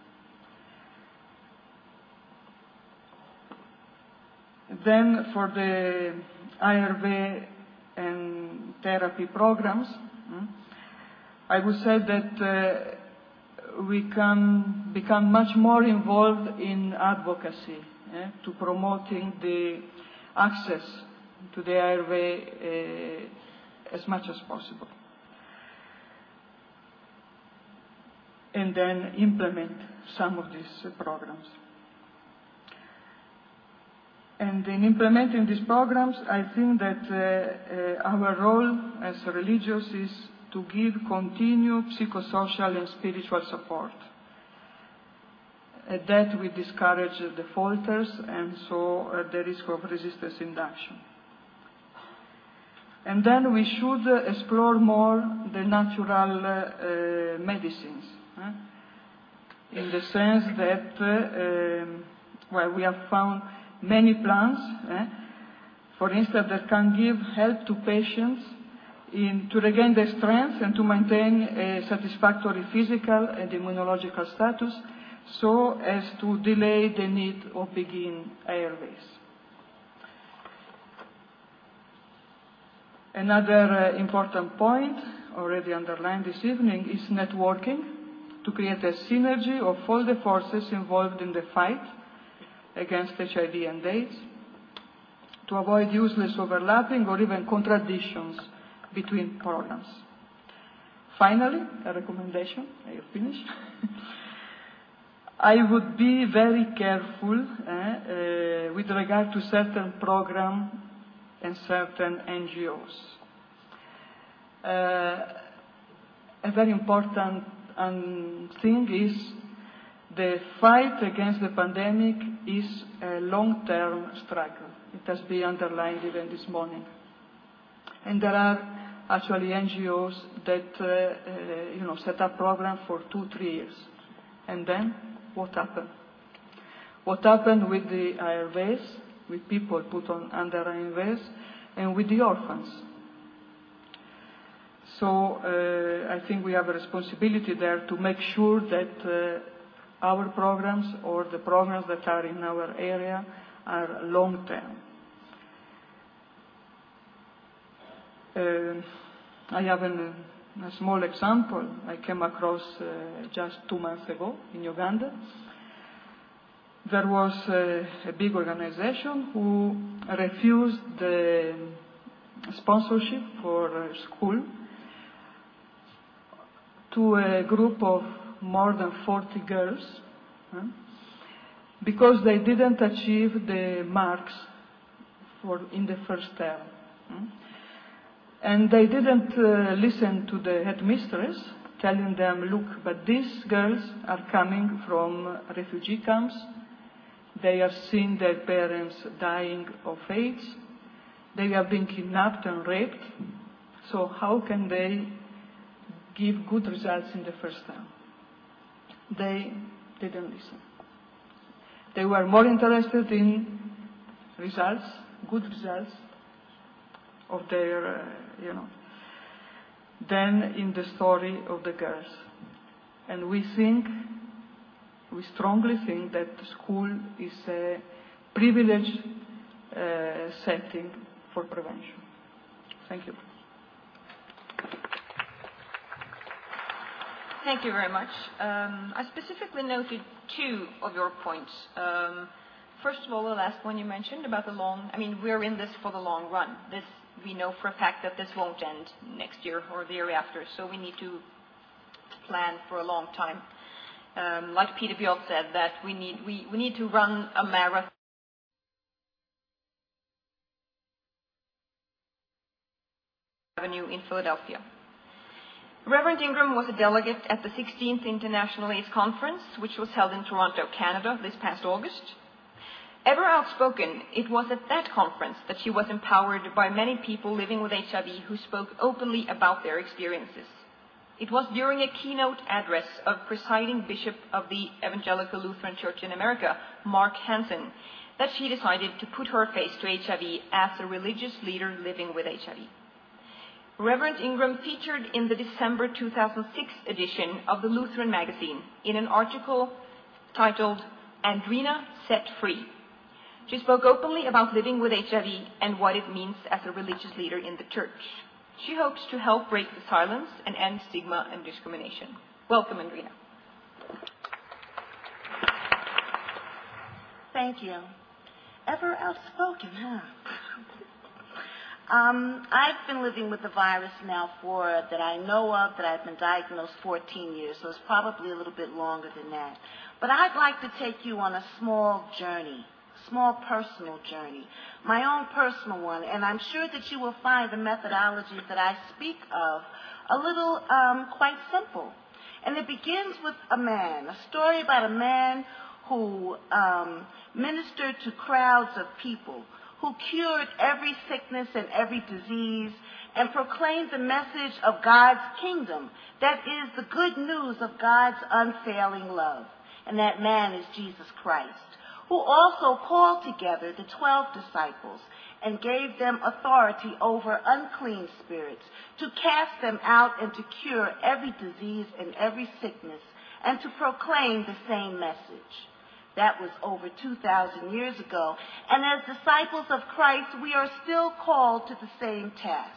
Then for the I R V and therapy programs, I would say that uh, we can become much more involved in advocacy eh, to promoting the access to the I R V uh, as much as possible. And then implement some of these uh, programs. And in implementing these programs, I think that uh, uh, our role as religious is to give continued psychosocial and spiritual support. Uh, that will discourage uh, the falters and so uh, the risk of resistance induction. And then we should uh, explore more the natural uh, uh, medicines, eh? in the sense that, uh, um, well, we have found many plants, eh, for instance, that can give help to patients in, to regain their strength and to maintain a satisfactory physical and immunological status so as to delay the need of begin A R Vs. Another uh, important point, already underlined this evening, is networking to create a synergy of all the forces involved in the fight against H I V and AIDS, to avoid useless overlapping or even contradictions between programs. Finally, a recommendation, I have finished. I would be very careful eh, uh, with regard to certain programs and certain N G Os. Uh, a very important um, thing is the fight against the pandemic is a long-term struggle. It has been underlined even this morning. And there are actually N G Os that uh, uh, you know, set up programs for two, three years. And then what happened? What happened with the I R Vs, with people put on under I R Vs, and with the orphans? So uh, I think we have a responsibility there to make sure that uh, our programs or the programs that are in our area are long-term. Uh, I have an, a small example I came across uh, just two months ago in Uganda. There was a, a big organization who refused the sponsorship for a school to a group of more than forty girls, huh? because they didn't achieve the marks for in the first term. Huh? And they didn't uh, listen to the headmistress telling them, look, but these girls are coming from refugee camps. They have seen their parents dying of AIDS. They have been kidnapped and raped. So how can they give good results in the first term? They didn't listen. They were more interested in results, good results of their, uh, you know, than in the story of the girls. And we think, we strongly think that school is a privileged uh, setting for prevention. Thank you. Thank you very much. Um, I specifically noted two of your points. Um, first of all, the last one you mentioned about the long, I mean, we're in this for the long run. This, we know for a fact that this won't end next year or the year after, so we need to plan for a long time. Um, like Peter Bjork said, that we need, we, we need to run a marathon Avenue in Philadelphia. Reverend Ingram was a delegate at the sixteenth International AIDS Conference, which was held in Toronto, Canada, this past August. Ever outspoken, it was at that conference that she was empowered by many people living with H I V who spoke openly about their experiences. It was during a keynote address of presiding bishop of the Evangelical Lutheran Church in America, Mark Hansen, that she decided to put her face to H I V as a religious leader living with H I V. Reverend Ingram featured in the December two thousand six edition of the Lutheran magazine in an article titled Andrina Set Free. She spoke openly about living with H I V and what it means as a religious leader in the church. She hopes to help break the silence and end stigma and discrimination. Welcome, Andrina. Thank you. Ever outspoken, huh? um, I've been living with the virus now for, that I know of, that I've been diagnosed fourteen years, so it's probably a little bit longer than that. But I'd like to take you on a small journey, small personal journey, my own personal one, and I'm sure that you will find the methodologies that I speak of a little um, quite simple. And it begins with a man, a story about a man who um, ministered to crowds of people, who cured every sickness and every disease, and proclaimed the message of God's kingdom, that is the good news of God's unfailing love. And that man is Jesus Christ, who also called together the twelve disciples and gave them authority over unclean spirits to cast them out and to cure every disease and every sickness and to proclaim the same message. That was over two thousand years ago. And as disciples of Christ, we are still called to the same task.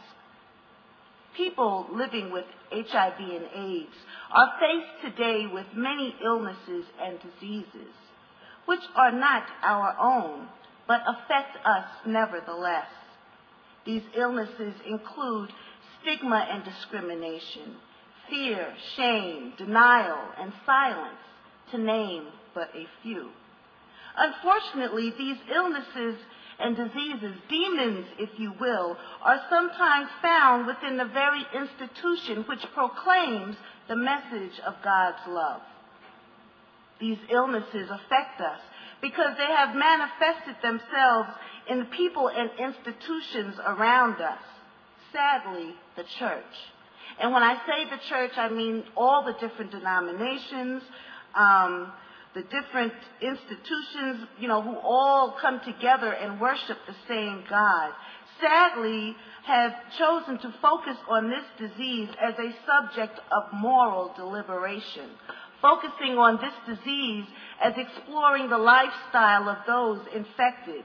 People living with H I V and AIDS are faced today with many illnesses and diseases, which are not our own, but affect us nevertheless. These illnesses include stigma and discrimination, fear, shame, denial, and silence, to name but a few. Unfortunately, these illnesses and diseases, demons, if you will, are sometimes found within the very institution which proclaims the message of God's love. These illnesses affect us because they have manifested themselves in the people and institutions around us. Sadly, the church. And when I say the church, I mean all the different denominations, um, the different institutions, you know, who all come together and worship the same God, sadly have chosen to focus on this disease as a subject of moral deliberation, focusing on this disease as exploring the lifestyle of those infected.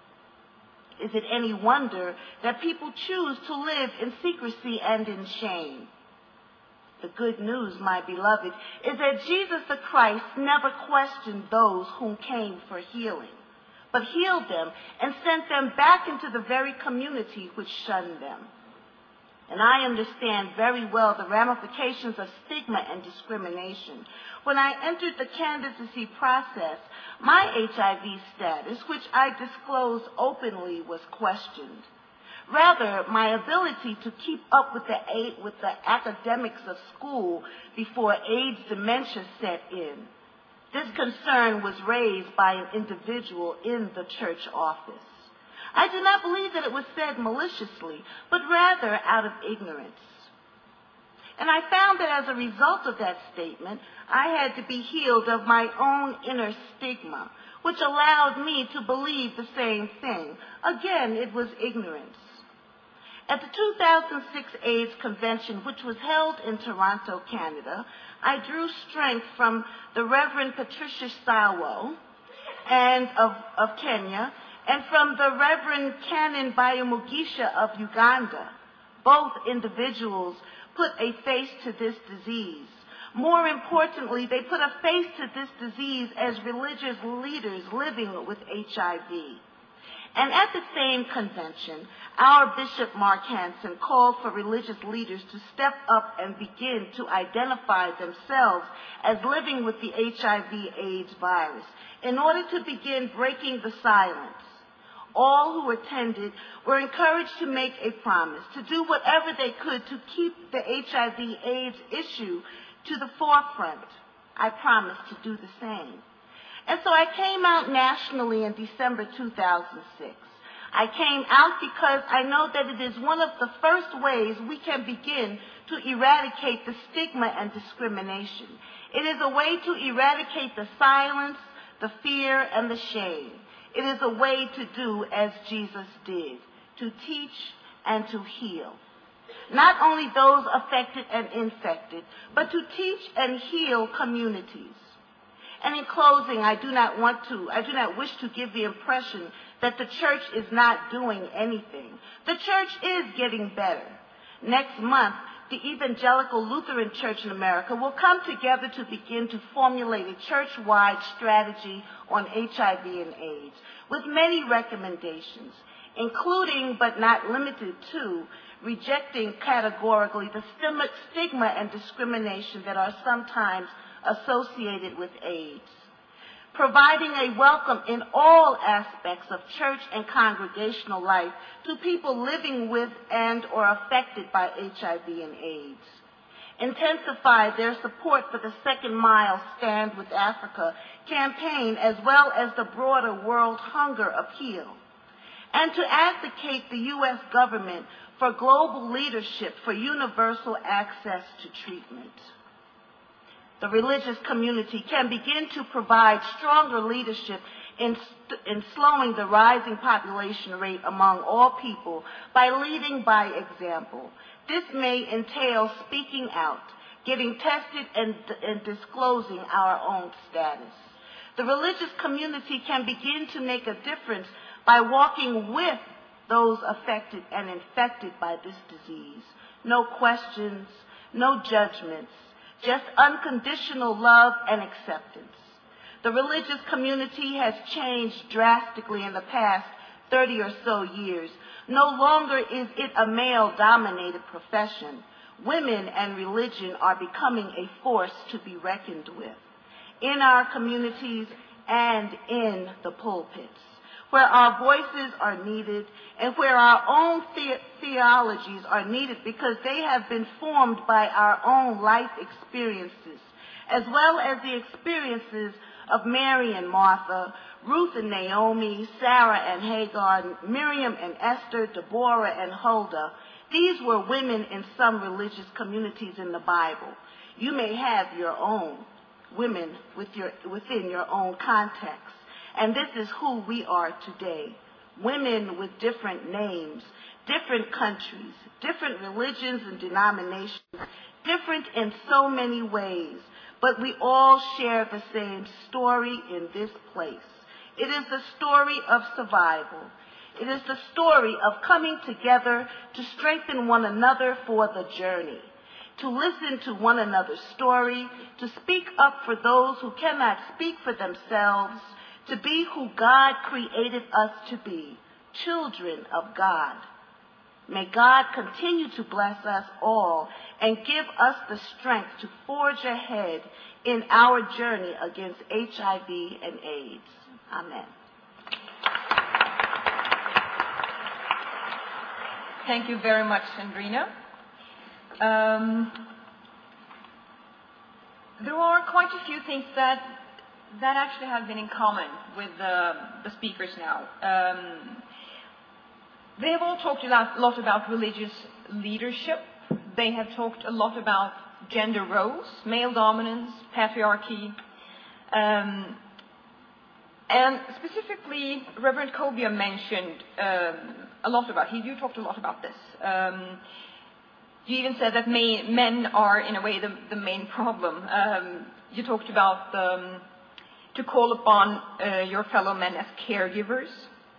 Is it any wonder that people choose to live in secrecy and in shame? The good news, my beloved, is that Jesus the Christ never questioned those who came for healing, but healed them and sent them back into the very community which shunned them. And I understand very well the ramifications of stigma and discrimination. When I entered the candidacy process, my H I V status, which I disclosed openly, was questioned. Rather, my ability to keep up with the, with the academics of school before AIDS dementia set in. This concern was raised by an individual in the church office. I do not believe that it was said maliciously, but rather out of ignorance. And I found that as a result of that statement, I had to be healed of my own inner stigma, which allowed me to believe the same thing. Again, it was ignorance. At the two thousand six AIDS convention, which was held in Toronto, Canada, I drew strength from the Reverend Patricia Sawo and of, of Kenya, and from the Reverend Canon Bayumugisha of Uganda. Both individuals put a face to this disease. More importantly, they put a face to this disease as religious leaders living with H I V. And at the same convention, our Bishop Mark Hansen called for religious leaders to step up and begin to identify themselves as living with the H I V AIDS virus in order to begin breaking the silence. All who attended were encouraged to make a promise, to do whatever they could to keep the H I V AIDS issue to the forefront. I promised to do the same. And so I came out nationally in December two thousand six. I came out because I know that it is one of the first ways we can begin to eradicate the stigma and discrimination. It is a way to eradicate the silence, the fear, and the shame. It is a way to do as Jesus did, to teach and to heal. Not only those affected and infected, but to teach and heal communities. And in closing, I do not want to, I do not wish to give the impression that the church is not doing anything. The church is getting better. Next month, the Evangelical Lutheran Church in America will come together to begin to formulate a church-wide strategy on H I V and AIDS with many recommendations, including but not limited to rejecting categorically the stigma and discrimination that are sometimes associated with AIDS, providing a welcome in all aspects of church and congregational life to people living with and or affected by H I V and AIDS, intensify their support for the Second Mile Stand with Africa campaign as well as the broader World Hunger Appeal, and to advocate the U S government for global leadership for universal access to treatment. The religious community can begin to provide stronger leadership in, st- in slowing the rising population rate among all people by leading by example. This may entail speaking out, getting tested, and, and disclosing our own status. The religious community can begin to make a difference by walking with those affected and infected by this disease. No questions, no judgments, just unconditional love and acceptance. The religious community has changed drastically in the past thirty or so years. No longer is it a male-dominated profession. Women and religion are becoming a force to be reckoned with in our communities and in the pulpits, where our voices are needed and where our own the- theologies are needed because they have been formed by our own life experiences, as well as the experiences of Mary and Martha, Ruth and Naomi, Sarah and Hagar, Miriam and Esther, Deborah and Huldah. These were women in some religious communities in the Bible. You may have your own women with your, within your own context. And this is who we are today. Women with different names, different countries, different religions and denominations, different in so many ways, but we all share the same story in this place. It is the story of survival. It is the story of coming together to strengthen one another for the journey, to listen to one another's story, to speak up for those who cannot speak for themselves, to be who God created us to be, children of God. May God continue to bless us all and give us the strength to forge ahead in our journey against H I V and AIDS. Amen. Thank you very much, Sandrina. Um, there are quite a few things that that actually have been in common with uh, the speakers now. Um, they have all talked a lot, lot about religious leadership. They have talked a lot about gender roles, male dominance, patriarchy. Um, and specifically, Reverend Kobia mentioned um, a lot about, he, you talked a lot about this. Um, you even said that may, men are, in a way, the, the main problem. Um, you talked about um, to call upon uh, your fellow men as caregivers.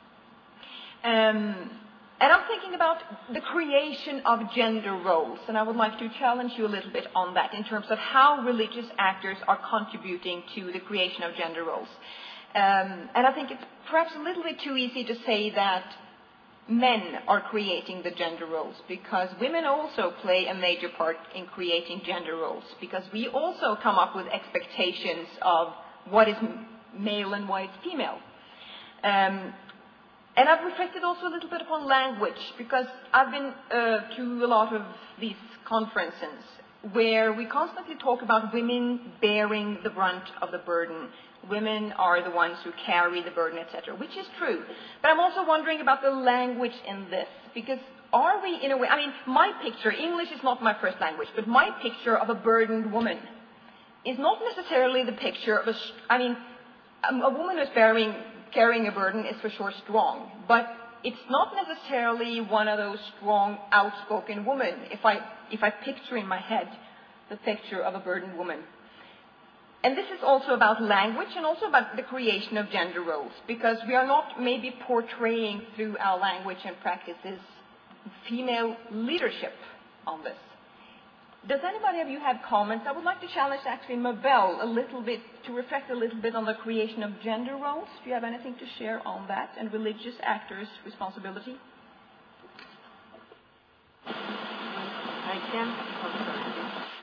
Um, and I'm thinking about the creation of gender roles, and I would like to challenge you a little bit on that in terms of how religious actors are contributing to the creation of gender roles. Um, and I think it's perhaps a little bit too easy to say that men are creating the gender roles, because women also play a major part in creating gender roles, because we also come up with expectations of what is male and what is female. Um, and I've reflected also a little bit upon language, because I've been uh, to a lot of these conferences where we constantly talk about women bearing the brunt of the burden, women are the ones who carry the burden, et cetera, which is true. But I'm also wondering about the language in this, because are we in a way, I mean, my picture, English is not my first language, but my picture of a burdened woman is not necessarily the picture of a, I mean, a woman who's bearing, carrying a burden is for sure strong, but it's not necessarily one of those strong, outspoken women, if I, if I picture in my head the picture of a burdened woman. And this is also about language and also about the creation of gender roles, because we are not maybe portraying through our language and practices female leadership on this. Does anybody of you have comments? I would like to challenge actually Mabel a little bit to reflect a little bit on the creation of gender roles. Do you have anything to share on that and religious actors' responsibility? I can. Oh, sorry.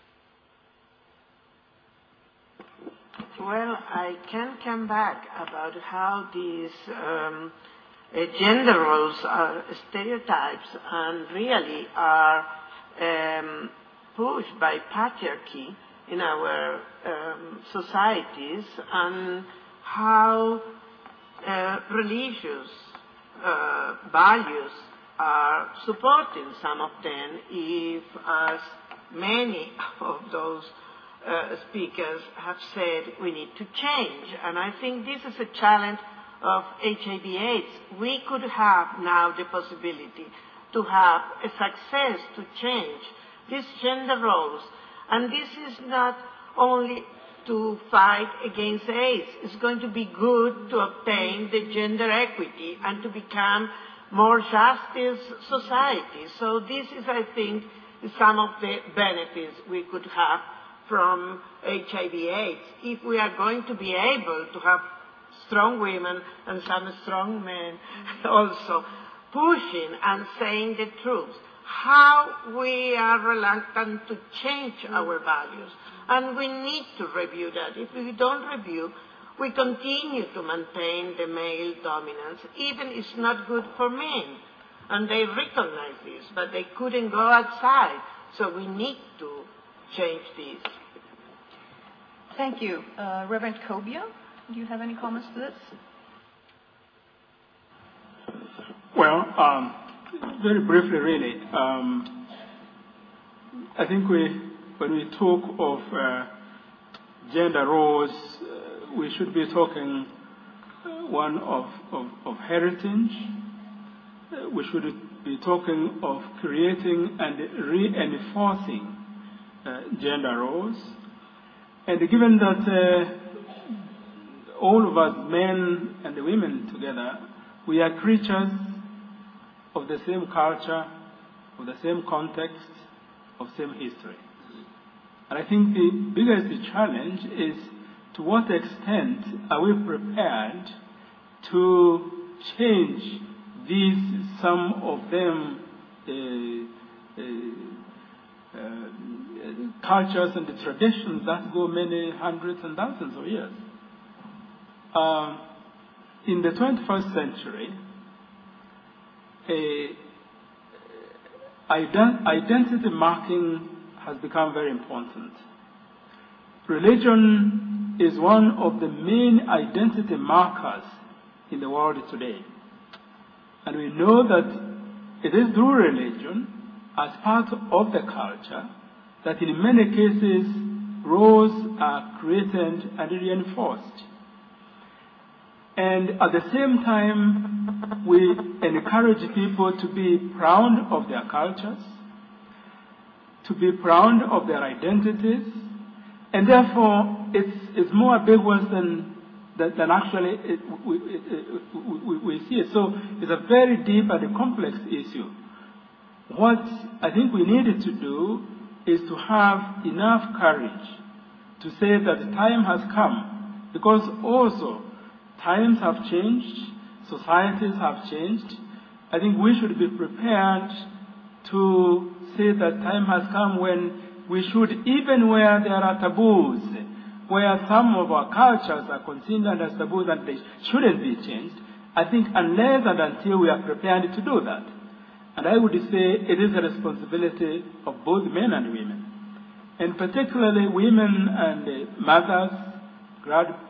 Well, I can come back about how these um, uh, gender roles are stereotypes and really are um, pushed by patriarchy in our um, societies, and how uh, religious uh, values are supporting some of them, if, as many of those uh, speakers have said, we need to change. And I think this is a challenge of H I V AIDS. We could have now the possibility to have a success to change these gender roles. And this is not only to fight against AIDS. It's going to be good to obtain the gender equity and to become more justice society. So this is, I think, some of the benefits we could have from H I V AIDS, if we are going to be able to have strong women and some strong men also pushing and saying the truth. How we are reluctant to change our values. And we need to review that. If we don't review, we continue to maintain the male dominance. Even it's not good for men. And they recognize this, but they couldn't go outside. So we need to change this. Thank you. Uh, Reverend Kobia, do you have any comments to this? Well, um, very briefly, really. Um, I think we, when we talk of uh, gender roles, uh, we should be talking uh, one of, of, of heritage. Uh, we should be talking of creating and reinforcing uh, gender roles. And given that uh, all of us, men and the women together, we are creatures of the same culture, of the same context, of same history. And I think the biggest challenge is to what extent are we prepared to change these, some of them, uh, uh, uh, cultures and the traditions that go many hundreds and thousands of years. Um, in the twenty-first century, a ident- identity marking has become very important. Religion is one of the main identity markers in the world today. And we know that it is through religion, as part of the culture, that in many cases roles are created and reinforced. And at the same time, we encourage people to be proud of their cultures, to be proud of their identities, and therefore it's, it's more ambiguous than, than, than actually it, we, it, we, we see it. So it's a very deep and complex issue. What I think we needed to do is to have enough courage to say that the time has come, because also times have changed, societies have changed. I think we should be prepared to say that time has come when we should, even where there are taboos, where some of our cultures are considered as taboos and they shouldn't be changed, I think unless and until we are prepared to do that. And I would say it is a responsibility of both men and women, and particularly women and mothers,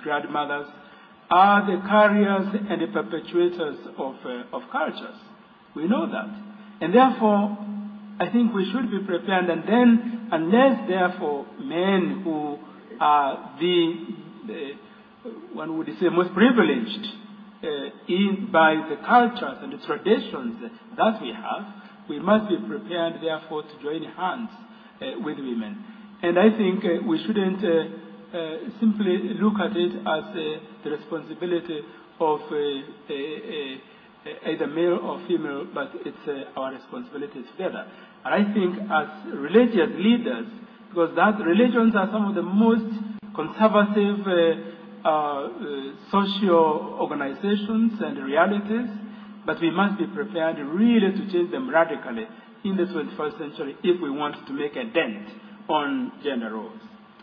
grandmothers, are the carriers and the perpetuators of, uh, of cultures. We know that. And therefore, I think we should be prepared. And then, unless, therefore, men who are the, the one would say, most privileged uh, in, by the cultures and the traditions that we have, we must be prepared, therefore, to join hands uh, with women. And I think uh, we shouldn't uh, uh, simply look at it as uh, the responsibility of uh, uh, uh, either male or female, but it's uh, our responsibility together. And I think as religious leaders, because that religions are some of the most conservative uh, uh, uh, social organizations and realities, but we must be prepared really to change them radically in the twenty-first century if we want to make a dent on gender roles.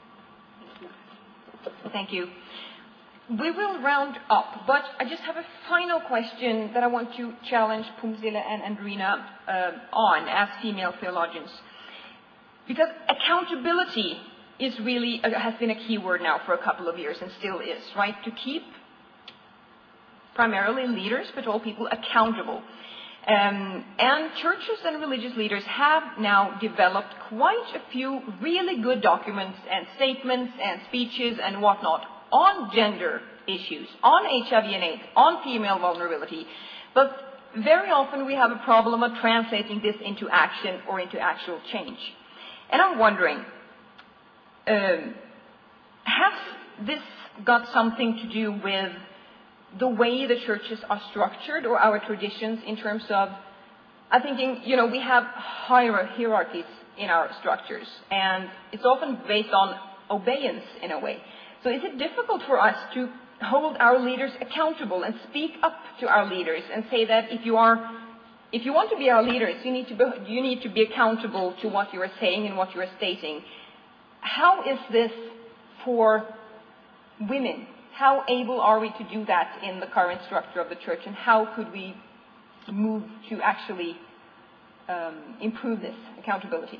Thank you. We will round up, but I just have a final question that I want to challenge Phumzile and Andrina uh, on as female theologians. Because accountability is really, uh, has been a key word now for a couple of years and still is, right? To keep primarily leaders, but all people accountable. Um, and churches and religious leaders have now developed quite a few really good documents and statements and speeches and whatnot on gender issues, on H I V and AIDS, on female vulnerability. But very often we have a problem of translating this into action or into actual change. And I'm wondering, um, has this got something to do with the way the churches are structured or our traditions in terms of, I'm thinking, you know, we have hierarchies in our structures, and it's often based on obedience in a way. So is it difficult for us to hold our leaders accountable and speak up to our leaders and say that if you are, if you want to be our leaders, you need to be, you need to be accountable to what you are saying and what you are stating? How is this for women? How able are we to do that in the current structure of the church, and how could we move to actually um, improve this accountability?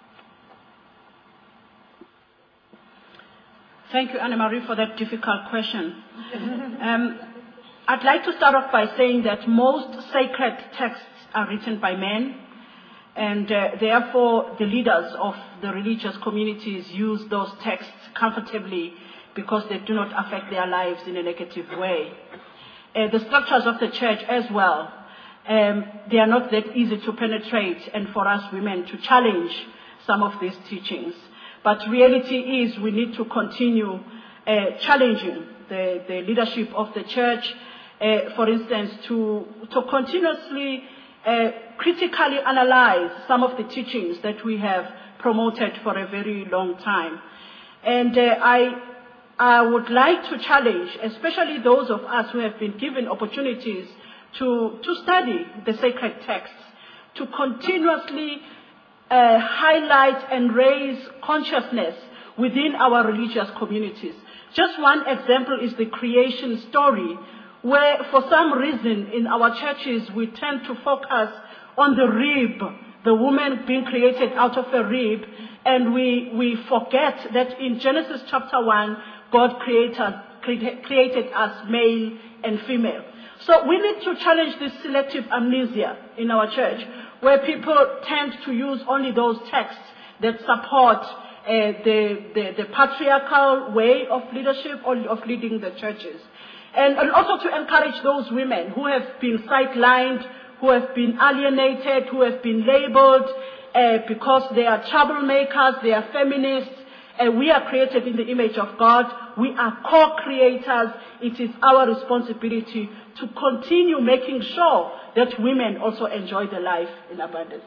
Thank you, Anne-Marie, for that difficult question. um, I'd like to start off by saying that most sacred texts are written by men, and uh, therefore the leaders of the religious communities use those texts comfortably because they do not affect their lives in a negative way. Uh, the structures of the church as well, um, they are not that easy to penetrate and for us women to challenge some of these teachings. But reality is we need to continue uh, challenging the, the leadership of the church, uh, for instance, to, to continuously uh, critically analyze some of the teachings that we have promoted for a very long time. And uh, I I would like to challenge, especially those of us who have been given opportunities to, to study the sacred texts, to continuously uh, highlight and raise consciousness within our religious communities. Just one example is the creation story, where for some reason in our churches we tend to focus on the rib, the woman being created out of a rib, and we, we forget that in Genesis chapter one, God created, created us male and female. So we need to challenge this selective amnesia in our church, where people tend to use only those texts that support uh, the, the, the patriarchal way of leadership or of leading the churches. And, and also to encourage those women who have been sidelined, who have been alienated, who have been labeled uh, because they are troublemakers, they are feminists. And we are created in the image of God. We are co-creators. It is our responsibility to continue making sure that women also enjoy the life in abundance.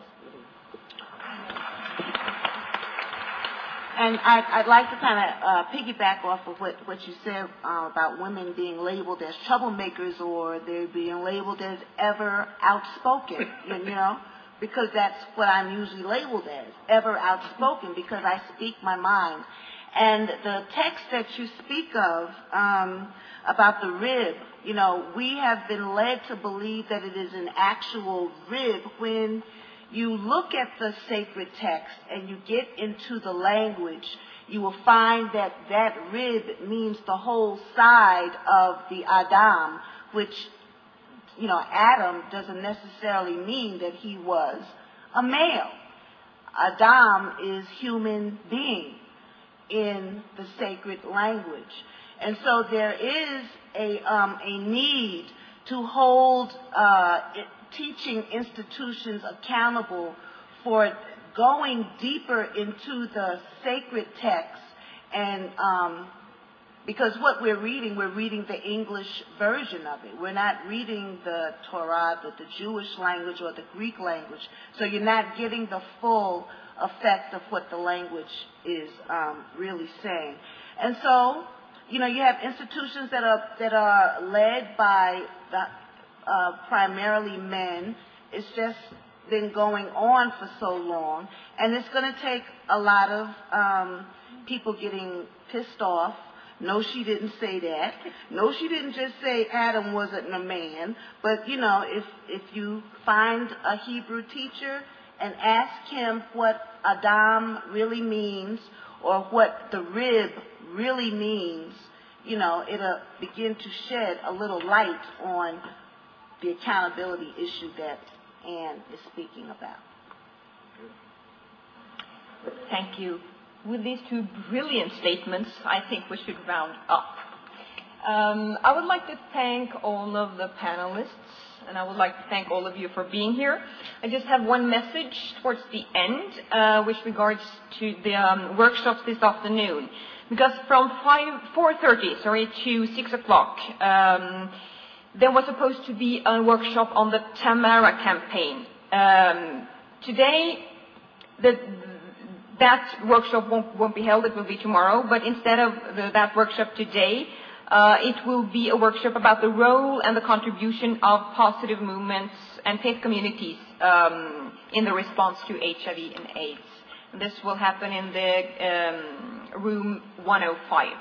And I'd, I'd like to kind of uh, piggyback off of what, what you said uh, about women being labeled as troublemakers, or they're being labeled as ever outspoken, you know? Because that's what I'm usually labeled as, ever outspoken, because I speak my mind. And the text that you speak of um, about the rib, you know, we have been led to believe that it is an actual rib. When you look at the sacred text and you get into the language, you will find that that rib means the whole side of the Adam, which, you know, Adam doesn't necessarily mean that he was a male. Adam is human being in the sacred language. And so there is a, um, a need to hold uh, teaching institutions accountable for going deeper into the sacred text, and um, because what we're reading, we're reading the English version of it. We're not reading the Torah, the, the Jewish language or the Greek language. So you're not getting the full effect of what the language is um, really saying. And so, you know, you have institutions that are that are led by the, uh, primarily men. It's just been going on for so long, and it's going to take a lot of um, people getting pissed off. No, she didn't say that. No, she didn't just say Adam wasn't a man. But, you know, if if you find a Hebrew teacher and ask him what Adam really means or what the rib really means, you know, it'll begin to shed a little light on the accountability issue that Anne is speaking about. Thank you. With these two brilliant statements, I think we should round up. Um, I would like to thank all of the panelists, and I would like to thank all of you for being here. I just have one message towards the end, uh, which regards to the um, workshops this afternoon. Because from four thirty, sorry, to six o'clock, um, there was supposed to be a workshop on the Tamara campaign. Um, today, the, that workshop won't, won't be held. It will be tomorrow. But instead of the, that workshop today, uh, it will be a workshop about the role and the contribution of positive movements and faith communities um, in the response to H I V and AIDS. And this will happen in the um, room one oh five.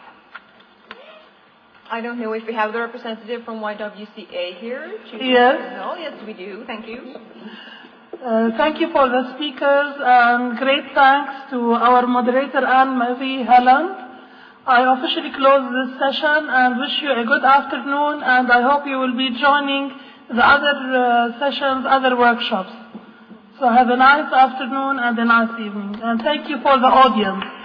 I don't know if we have the representative from Y W C A here. Yes. No, yes, we do. Thank you. Uh, thank you for the speakers, and great thanks to our moderator, Anne-Marie Helen. I officially close this session and wish you a good afternoon, and I hope you will be joining the other uh, sessions, other workshops. So have a nice afternoon and a nice evening. And thank you for the audience.